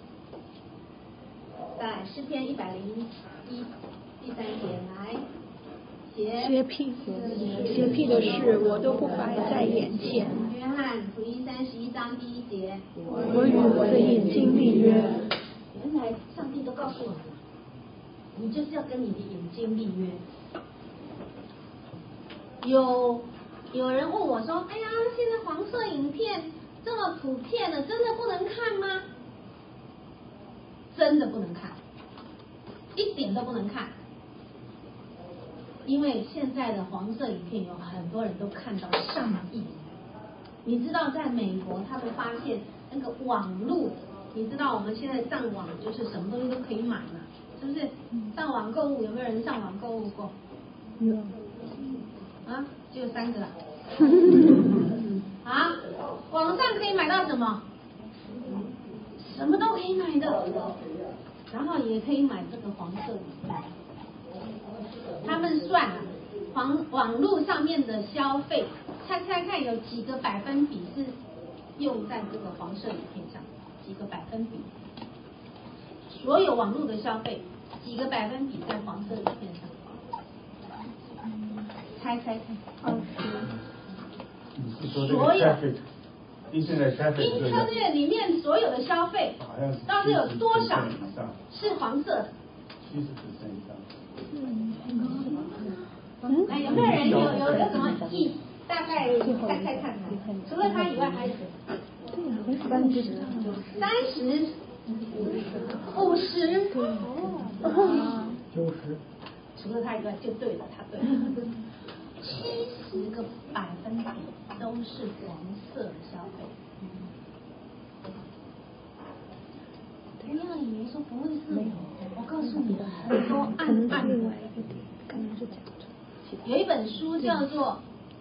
在诗篇101第3节来。 洁癖的事我都不摆在眼前。 约翰福音31章第1节， 我与我的眼睛立约。 原来上帝都告诉我们了，你就是要跟你的眼睛立约。有人问我说：“哎呀，现在黄色影片这么普遍了，真的不能看吗？”真的不能看，一点都不能看。因为现在的黄色影片有很多人都看到上瘾，你知道在美国他们发现那个网络，你知道我们现在上网就是什么东西都可以买嘛，是不是？上网购物有没有人上网购物过？有。啊，只有3个。 啊，网上可以买到什么？什么都可以买的，然后也可以买这个黄色礼拜。他们算啊，网络上面的消费，猜猜看有几个百分比是用在这个黄色礼片上？几个百分比？所有网络的消费，几个百分比在黄色礼片上？猜猜看。 你是说这个所有 Internet 里面所有的消费，到底有多少是黄色的 ？70%以上。 哎，有没有人有什么大概猜猜看？除了他以外还有谁？30、50、 90。 除了他以外就对了，他对了。70个百分比都是黄色的消费。不要以为说不会是我告诉你，很多暗的。有一本书叫做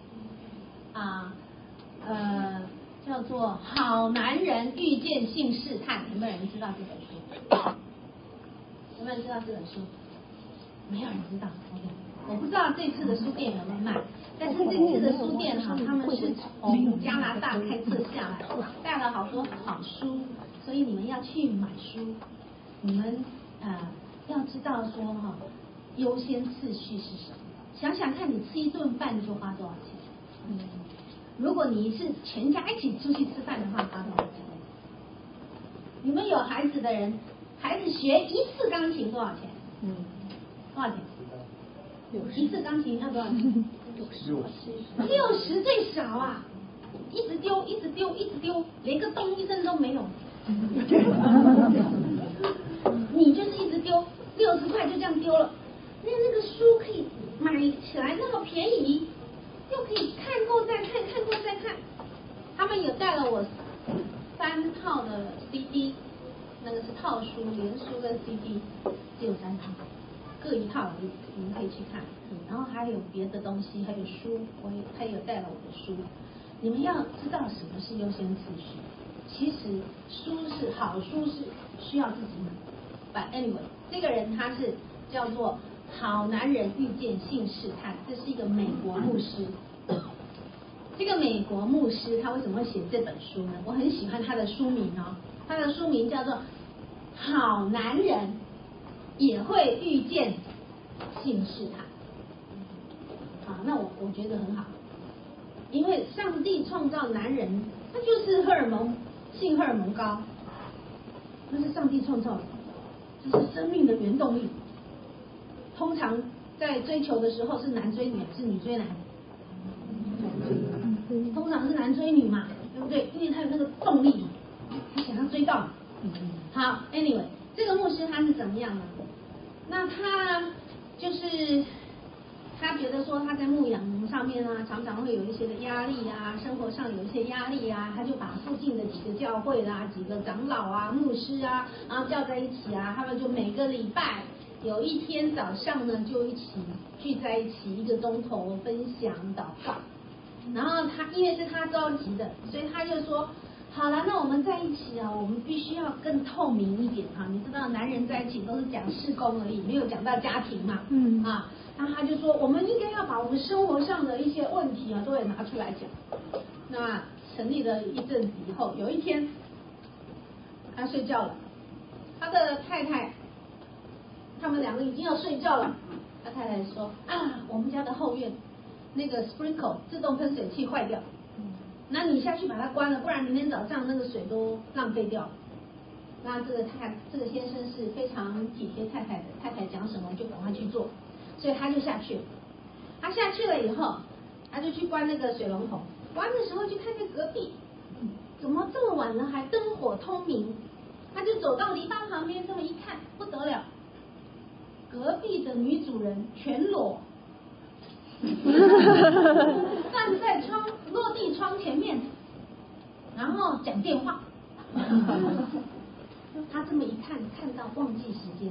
叫做《好男人遇见性试探》，有没有人知道这本书？有没有人知道这本书？没有人知道。OK， 我不知道这次的书店有没有卖，但是这次的书店哈，他们是从加拿大开车下来，带了好多好书，所以你们要去买书。你们要知道说哈，优先次序是什么？想想看，你吃一顿饭就花多少钱？如果你是全家一起出去吃饭的话，花多少钱？你们有孩子的人，孩子学一次钢琴多少钱？多少钱？一次钢琴要多少钱？60最少啊！一直丢，一直丢，一直丢，连个咚一声都没有。你就是一直丢，60块就这样丢了。那个书可以买起来那么便宜，又可以看过再看，看过再看。他们有带了我3套的 CD， 那个是套书，连书跟 CD， 只有3套，各1套，你们可以去看。然后还有别的东西，还有书，他有带了我的书。你们要知道什么是优先次序。其实好书是需要自己买。But anyway， 这个人他是叫做好男人遇见性试探，这是一个美国牧师。这个美国牧师他为什么会写这本书呢？我很喜欢他的书名哦，他的书名叫做《好男人也会遇见性试探》。好，那我觉得很好，因为上帝创造男人，他就是性荷尔蒙高，那是上帝创造的，这是生命的原动力。通常在追求的时候是男追女还是女追男？通常是男追女嘛，对不对？因为他有那个动力，他想要追到。好 ，anyway， 这个牧师他是怎么样呢？那他就是他觉得说他在牧养上面啊，常常会有一些的压力啊，生活上有一些压力啊，他就把附近的几个教会啦、几个长老啊、牧师啊，然后叫在一起啊，他们就每个礼拜有一天早上呢，就一起聚在一起1个钟头分享祷告。然后他因为是他召集的，所以他就说，好了，那我们在一起啊，我们必须要更透明一点哈。你知道男人在一起都是讲事工而已，没有讲到家庭嘛。那他就说，我们应该要把我们生活上的一些问题啊，都得拿出来讲。那成立了一阵子以后，有一天他睡觉了，他的太太，他们2个已经要睡觉了。他太太说我们家的后院那个 sprinkle 自动喷水器坏掉，那你下去把它关了，不然明天早上那个水都浪费掉。那这个先生是非常体贴太太的，太太讲什么就赶快去做，所以他就下去了。他下去了以后，他就去关那个水龙头，关的时候就看见隔壁怎么这么晚了还灯火通明，他就走到篱笆旁边，这么一看不得了，隔壁的女主人全裸站在落地窗前面，然后讲电话。他这么一看，看到忘记时间。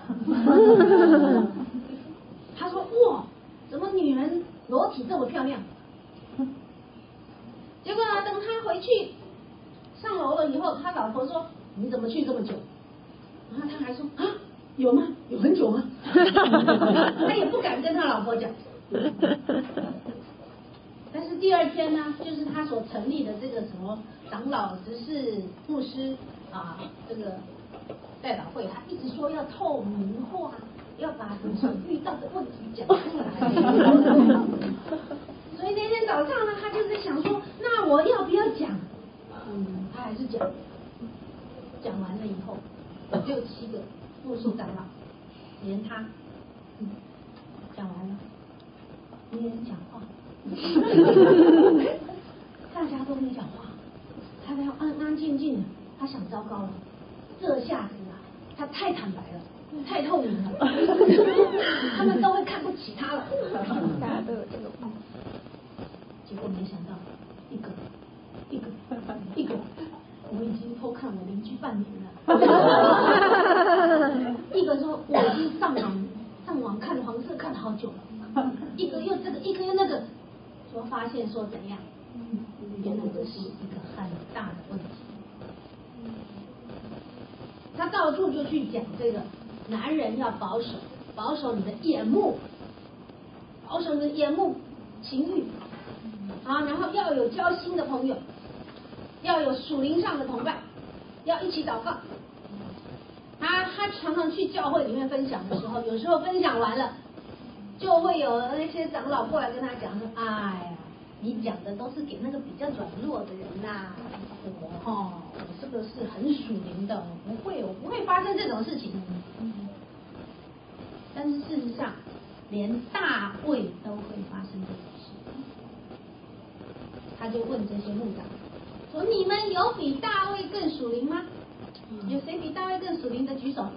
他说：“哇，怎么女人裸体这么漂亮？”结果呢， 等他回去上楼了以后，他老婆说：“你怎么去这么久？”然后他还说：“啊，有吗？有很久吗？”他也不敢跟他老婆讲。但是第二天呢，就是他所成立的这个什么长老、执事、牧师啊，这个代祷会，他一直说要透明化，要把所遇到的问题讲出来。所以那天早上呢，他就在想说，那我要不要讲？他还是讲。讲完了以后，6、7个牧师长老，连他，讲完了，没人讲话。大家都没讲话，他在安安静静的。他想，糟糕了，这下子啊，他太坦白了，太透明了，他们都会看不起他了。 大家都有这个梦。 结果没想到，一个，我已经偷看我邻居半年了。一个说我已经上网看黄色看了好久了。一个又这个，一个又那个。说发现说怎样？原来这是一个很大的问题。他到处就去讲这个，男人要保守你的眼目，保守你的眼目情欲啊，然后要有交心的朋友，要有属灵上的同伴，要一起祷告。他常常去教会里面分享的时候，有时候分享完了。就会有那些长老过来跟他讲说：“哎呀，你讲的都是给那个比较软弱的人呐、我这个是很属灵的，我不会发生这种事情。”但是事实上，连大卫都会发生这种事。他就问这些牧长说：“你们有比大卫更属灵吗？有谁比大卫更属灵的举手？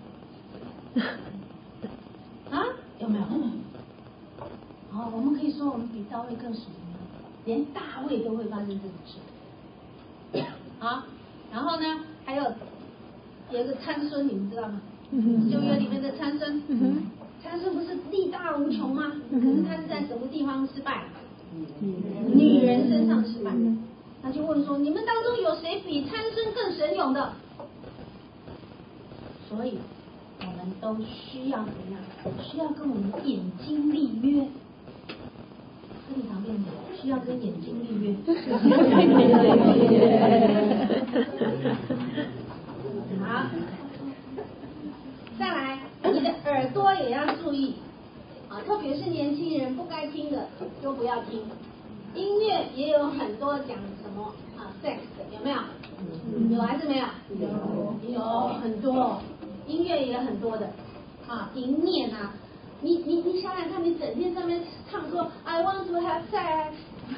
啊，有没有？”我们可以说我们比大卫更属灵，连大卫都会发生这种事。好，然后呢，还有一个参孙，你们知道吗？旧约里面的参孙，参孙不是力大无穷吗？可是他是在什么地方失败？女人身上失败。他就问说：“你们当中有谁比参孙更神勇的？”所以我们都需要怎样？需要跟我们的眼睛立约。跟你旁边的需要跟眼睛立约。好，再来，你的耳朵也要注意啊，特别是年轻人不该听的就不要听。音乐也有很多讲什么sex 的，有没有？有还是没有？有很多，音乐也很多的淫念啊。你想想看，你整天在那边唱说 I want to have sex，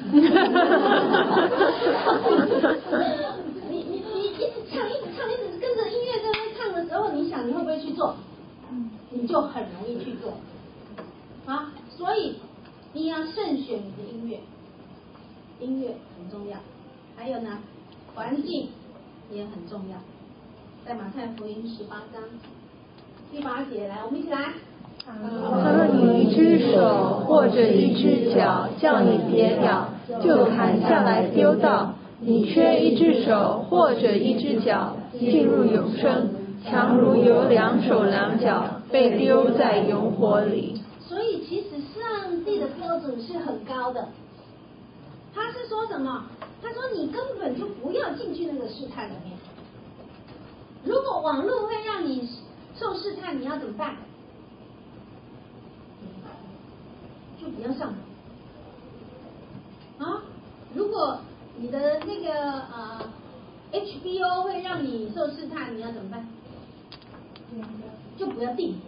你一直唱，一直跟着音乐在那唱的时候，你想你会不会去做？你就很容易去做啊。所以你要慎选你的音乐，音乐很重要。还有呢，环境也很重要。在马太福音18章第8节，来，我们一起来。 当你一只手或者一只脚叫你别了，就砍下来丢掉。你缺一只手或者一只脚进入永生，强如有2手2脚被丢在油火里。 所以其实上帝的标准是很高的。他是说什么？他说你根本就不要进去那个试探里面。如果网络会让你受试探，你要怎么办？就不要上啊！如果你的那个HBO 会让你受试探，你要怎么办？就不要订。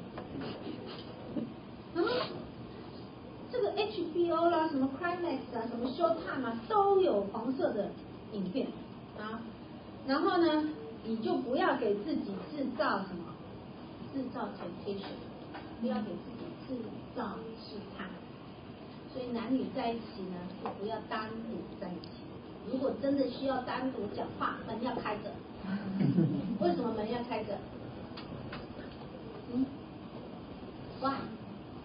这个 HBO 啦，什么 Climax 啊，什么 Showtime 啊，都有黄色的影片啊。然后呢，你就不要给自己制造什么，制造 temptation， 不要给自己制造试探。所以男女在一起呢，就不要单独在一起。如果真的需要单独讲话，门要开着。为什么门要开着？Why？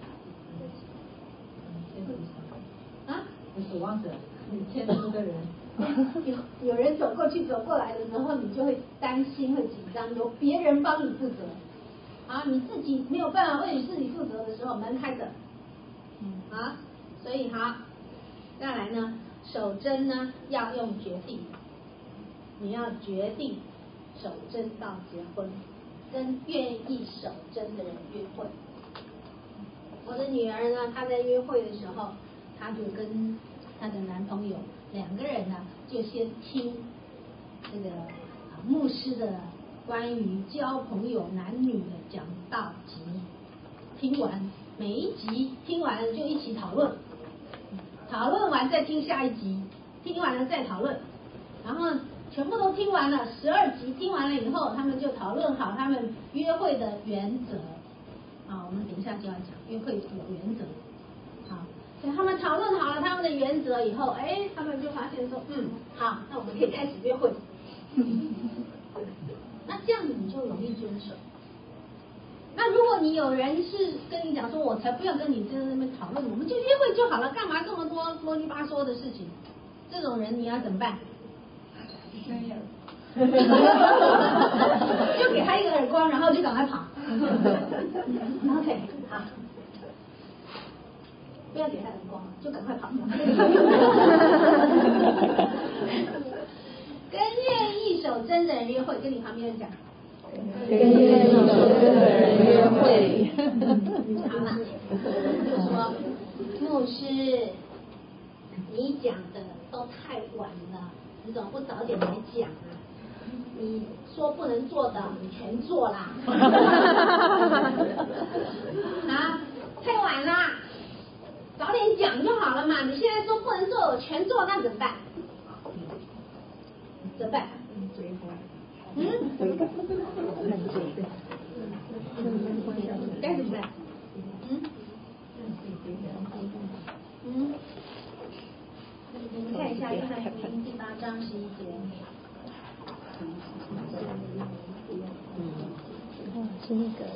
守望者，牵出的人。 有人走过去走过来的时候，你就会担心会紧张，由别人帮你负责。啊，你自己没有办法为你自己负责的时候，门开着。啊，所以好，再来呢，守贞呢要用决定，你要决定守贞到结婚，跟愿意守贞的人约会。我的女儿呢，她在约会的时候，她就跟她的男朋友2个人呢，就先听这个牧师的关于交朋友男女的讲道集，听完每一集听完了就一起讨论，讨论完再听下一集，听完了再讨论，然后全部都听完了12集，听完了以后，他们就讨论好他们约会的原则。啊，我们等一下就要讲约会有原则。好，所以他们讨论好了他们的原则以后，他们就发现说，好，那我们可以开始约会。那这样你就容易遵守。那如果你有人是跟你讲说，我才不要跟你在那边讨论，我们就约会就好了，干嘛这么多啰里吧嗦的事情？这种人你要怎么办？ 没有。 就给他一个耳光，然后就赶快跑。OK， 好，不要给他耳光，就赶快跑。跟愿意守贞的人约会，跟你旁边人讲。 跟愿意守贞的人约会。 好了，就说牧师，你讲的都太晚了，你怎么不早点来讲啊？你说不能做的，你全做啦！啊，太晚啦，早点讲就好了嘛！你现在说不能做，我全做，那怎么办？怎么办？该怎么办？你们看一下《约翰福音》第8章11节。 是那个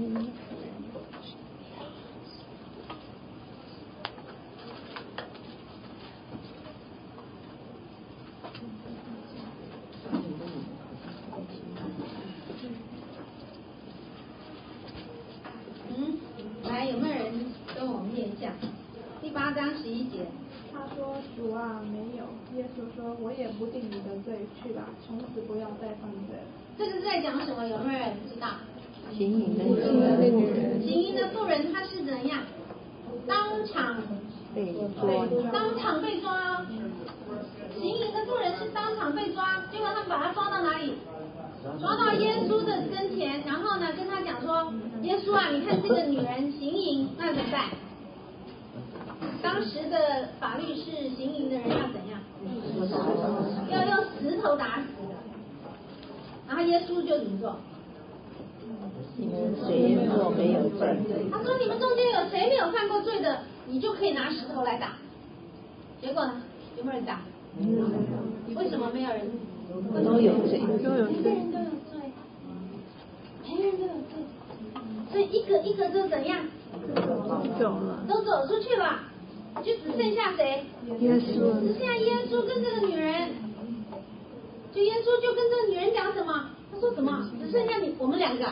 来，有没有人跟我们念一下第8章11节？ 他说：“主啊，没有。”耶稣说：“我也不定你的罪，去吧，从此不要再犯罪了。” 这个是在讲什么？有没有人知道？ 行淫的女人， 行淫的妇人，她是怎样？当场被抓。行淫的妇人是当场被抓，结果他们把她抓到哪里？抓到耶稣的跟前，然后呢，跟他讲说：“耶稣啊，你看这个女人行淫，那怎么办？”当时的法律是行淫的人要怎样？要用石头打死的。然后耶稣就怎么做？ 你们谁若没有罪？ 他说：“你们中间有谁没有犯过罪的，你就可以拿石头来打。”结果呢？有没有人打？为什么没有人？ 都有罪，都有罪。 每个人都有罪，每个人都有罪。所以一个一个都怎样？ 走了， 都走出去了，就只剩下谁？ 耶稣， 只剩下耶稣跟这个女人。就耶稣就跟这个女人讲什么？他说什么？只剩下我们2个。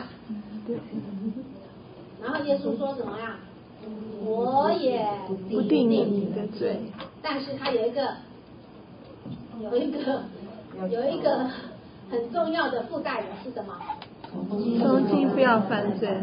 然后耶稣说什么呀？我也不定你的罪。 但是他有一个很重要的附带的是什么？ 从今不要犯罪。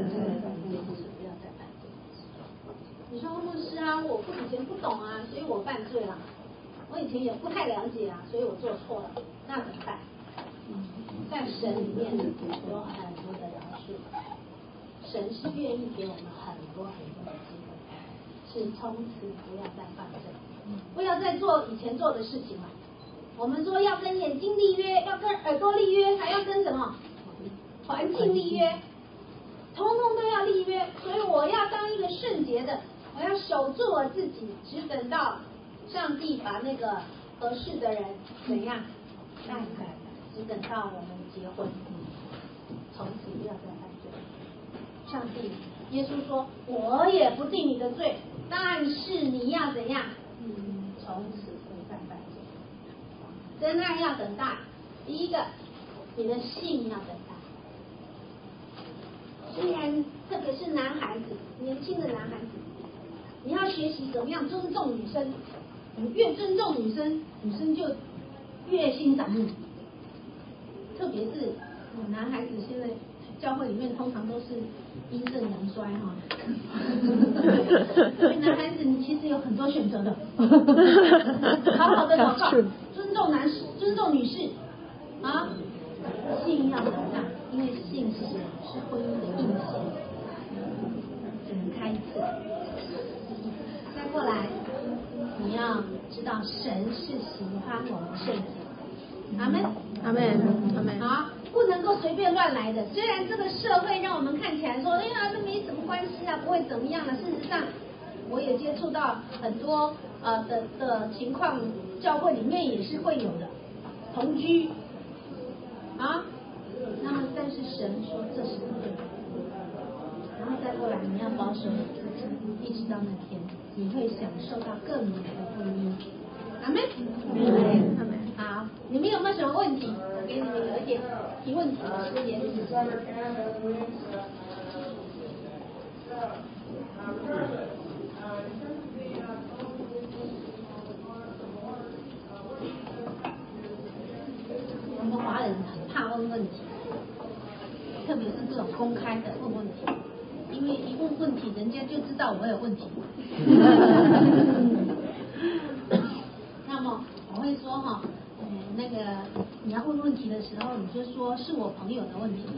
你说牧师啊，我以前不懂啊，所以我犯罪了。我以前也不太了解啊，所以我做错了。那怎么办？在神里面有很多的饶恕，神是愿意给我们很多很多的机会，是从此不要再犯罪，不要再做以前做的事情了。我们说要跟眼睛立约，要跟耳朵立约，还要跟什么？环境立约，通通都要立约。所以我要当一个圣洁的，我要守住我自己，只等到上帝把那个合适的人怎样带来，只等到我们结婚，从此不要再犯罪。上帝，耶稣说，我也不定你的罪，但是你要怎样？从此不再犯罪。 真爱要等待。第一个，你的性要等待。虽然特别是男孩子，年轻的男孩子，你要学习怎么样尊重女生，你越尊重女生，女生就越欣赏你。特别是男孩子，现在教会里面通常都是阴盛阳衰哈，所以男孩子你其实有很多选择的，好好的祷告，尊重男士，尊重女士啊，性要等待，因为性是婚姻的印记，只能开一次。再过来，你要知道神是喜欢我们圣洁。阿门， 阿门，阿门。 好，不能够随便乱来的。虽然这个社会让我们看起来说，哎呀，这没什么关系啊，不会怎么样了。事实上，我也接触到很多的情况，教会里面也是会有的同居啊。那么，但是神说这是不对的。然后再过来，你要保守你自己，一直到那天，你会享受到更美的婚姻。阿门，阿门。好，你们有没有什么问题？我给你们有一点提问题的时间。我们华人很怕问问题，特别是这种公开的问问题，因为一问问题，人家就知道我有问题。那么我会说哈，那个你要问问题的时候，你就说是我朋友的问题，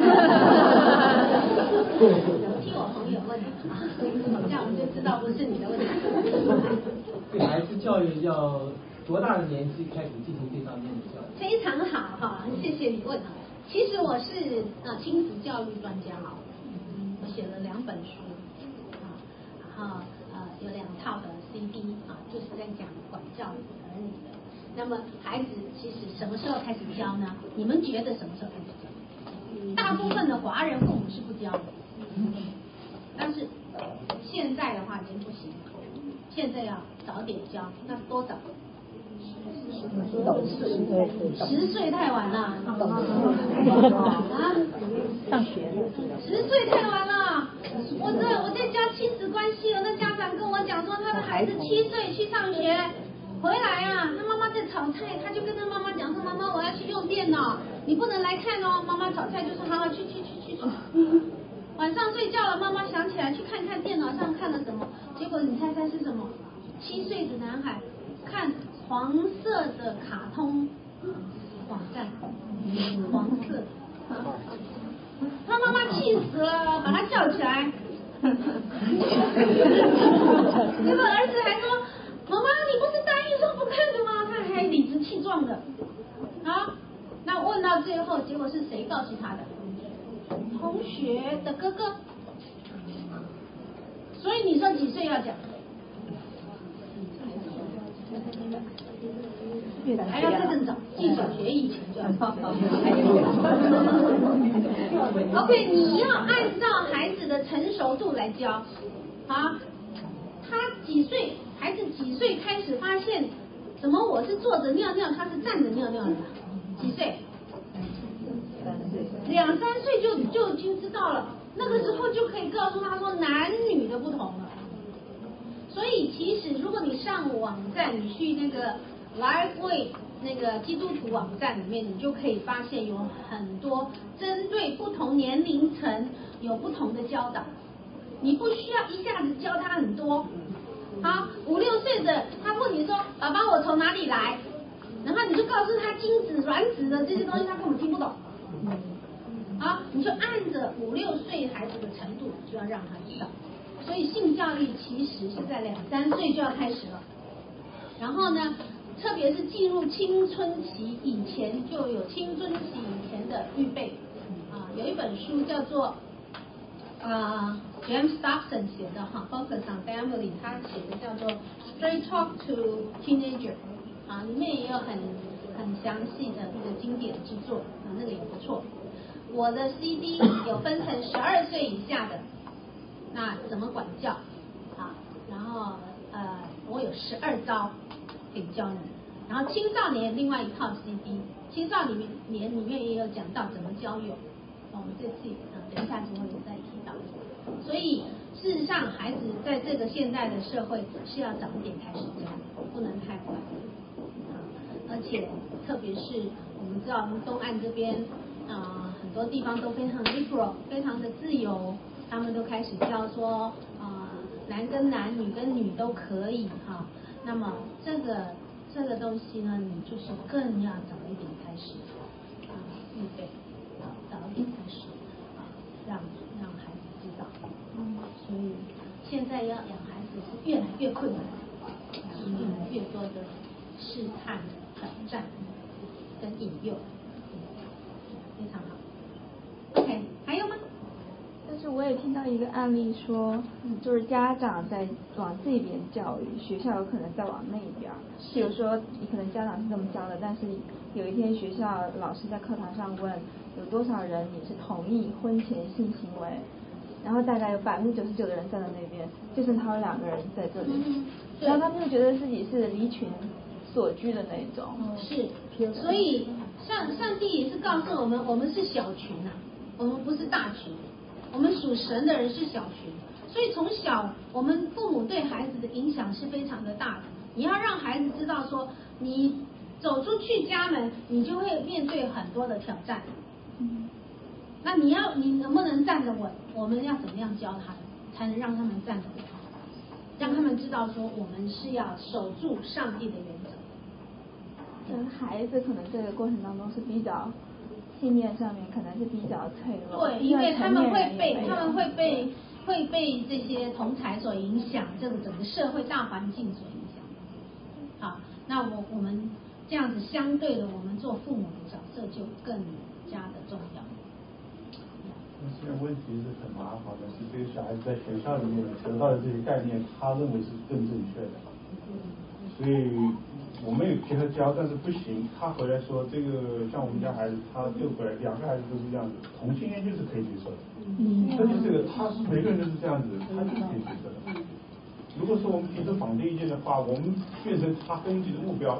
替我朋友问，这样我们就知道不是你的问题。 对孩子教育要多大的年纪开始进行这方面的教育？ 非常好哈，谢谢你问。其实我是亲子教育专家哈，我写了2本书啊，然后有2套的 CD 啊，就是在讲管教儿女的。那么孩子其实什么时候开始教呢？你们觉得什么时候开始教？大部分的华人父母是不教的，但是现在的话已经不行了，现在要早点教。那多少？10岁太晚了啊！ 上学 10岁太晚了。我在教亲子关系，有那家长跟我讲说，他的孩子7岁去上学。回来啊，他妈妈在炒菜，他就跟他妈妈讲说：“妈妈，我要去用电脑，你不能来看哦。”妈妈炒菜就说：“好，去。”晚上睡觉了，妈妈想起来去看看电脑上看了什么，结果你猜猜是什么？7岁的男孩看黄色的卡通网站，黄色，他妈妈气死了，把他叫起来，结果儿子还说。妈妈，你不是答应说不看的吗？他还理直气壮的。好，那问到最后，结果是谁告诉他的？同学的哥哥。所以你说几岁要讲？还要再更早，进小学以前就要。OK， 你要按照孩子的成熟度来教。好，他几岁？孩子几岁开始发现，怎么我是坐着尿尿，他是站着尿尿的？几岁？2、3岁就已经知道了，那个时候就可以告诉他说男女的不同了。所以其实如果你上网站，你去那个 Lifeway 那个基督徒网站里面，你就可以发现有很多针对不同年龄层有不同的教导，你不需要一下子教他很多。好，5、6岁的他问你说：“爸爸，我从哪里来？”然后你就告诉他精子、卵子的这些东西，他根本听不懂。好，你就按着5、6岁孩子的程度，就要让他知道。所以性教育其实是在2、3岁就要开始了。然后呢，特别是进入青春期以前，就有青春期以前的预备。有一本书叫做James Dobson 写的哈 ，Focus on Family， 他写的叫做 Straight Talk to Teenager， 里面也有很详细的一个经典之作，那个也不错。我的 CD 有分成12岁以下的，那怎么管教然后我有12招可以教你。 然后青少年另外一套 CD， 青少年里面也有讲到怎么交友，我们这次等一下就会再提到。所以事实上，孩子在这个现代的社会是要早一点开始教，不能太晚。而且特别是我们知道东岸这边很多地方都非常 liberal， 非常的自由，他们都开始教说男跟男，女跟女都可以哈。那么这个东西呢，你就是更要早一点开始预备，早一点开始让孩子知道。所以现在要养孩子是越来越困难，越来越多的试探、挑战跟引诱，非常好。OK， 还有吗？ 但是我也听到一个案例说，就是家长在往这边教育，学校有可能在往那边。比如说，你可能家长是这么教的，但是有一天学校老师在课堂上问，有多少人你是同意婚前性行为？然后大概有99%的人站在那边，就剩他们2个人在这里。然后他们就觉得自己是离群所居的那种。 是，所以上帝也是告诉我们，我们是小群啊，我们不是大群。我们属神的人是小群，所以从小我们父母对孩子的影响是非常的大的。你要让孩子知道说，你走出去家门，你就会面对很多的挑战。那你能不能站得稳？我们要怎么样教他们，才能让他们站得稳？让他们知道说，我们是要守住上帝的原则。 孩子可能这个过程当中是比较信念上面可能是比较脆弱， 对，因为他们会被这些同侪所影响，这个整个社会大环境所影响。好，那我们这样子相对的，我们做父母的角色就更加的重要。 那现在问题是很麻烦的，是这个小孩子在学校里面得到的这些概念，他认为是更正确的，所以我们也给他教，但是不行。他回来说，这个像我们家孩子，他就回来2个孩子都是这样子，同性恋就是可以接受的。但是这个他每个人都是这样子，他就是可以接受的。如果说我们提出反对意见的话，我们变成他攻击的目标。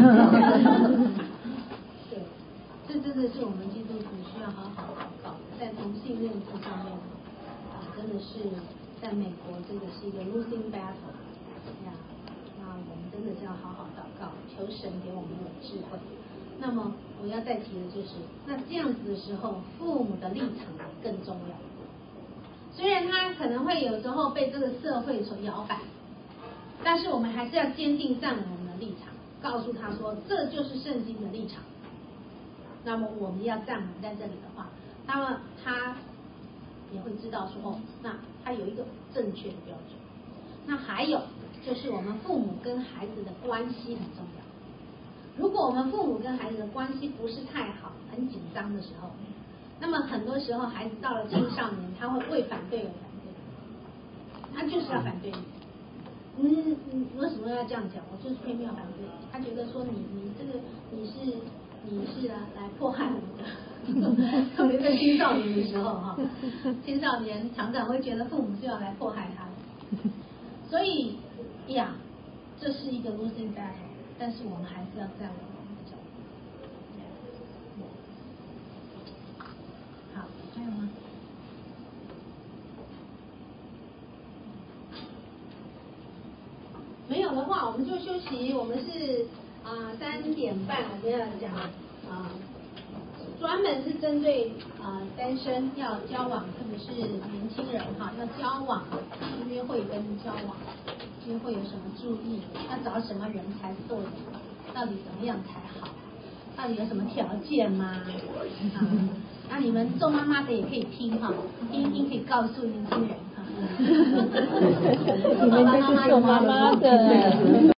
对，这真的是我们基督徒需要好好祷告，在同性恋这上面真的是在美国这个是一个 losing battle 呀。那我们真的是要好好祷告，求神给我们有智慧。那么我要再提的就是，那这样子的时候，父母的立场更重要。虽然他可能会有时候被这个社会所摇摆，但是我们还是要坚定站稳我们的立场，告诉他说这就是圣经的立场。那么我们要站稳在这里的话，他也会知道说那他有一个正确的标准。那还有就是我们父母跟孩子的关系很重要。如果我们父母跟孩子的关系不是太好，很紧张的时候，那么很多时候孩子到了青少年，他会为反对而反对，他就是要反对你。你为什么要这样讲？我就是偏偏要反对。他觉得说你这个你是来迫害我的。特别在青少年的时候哈，青少年常常会觉得父母是要来迫害他的。所以呀，这是一个 losing battle， 但是我们还是要站稳我们的脚步。好，还有吗？没有的话，我们就休息。我们是3点半我们要讲专门是针对单身要交往，特别是年轻人要交往，约会跟交往，约会有什么注意？要找什么人才对？到底怎么样才好？到底有什么条件吗？那你们做妈妈的也可以听听可以告诉年轻人你们就是做妈妈的。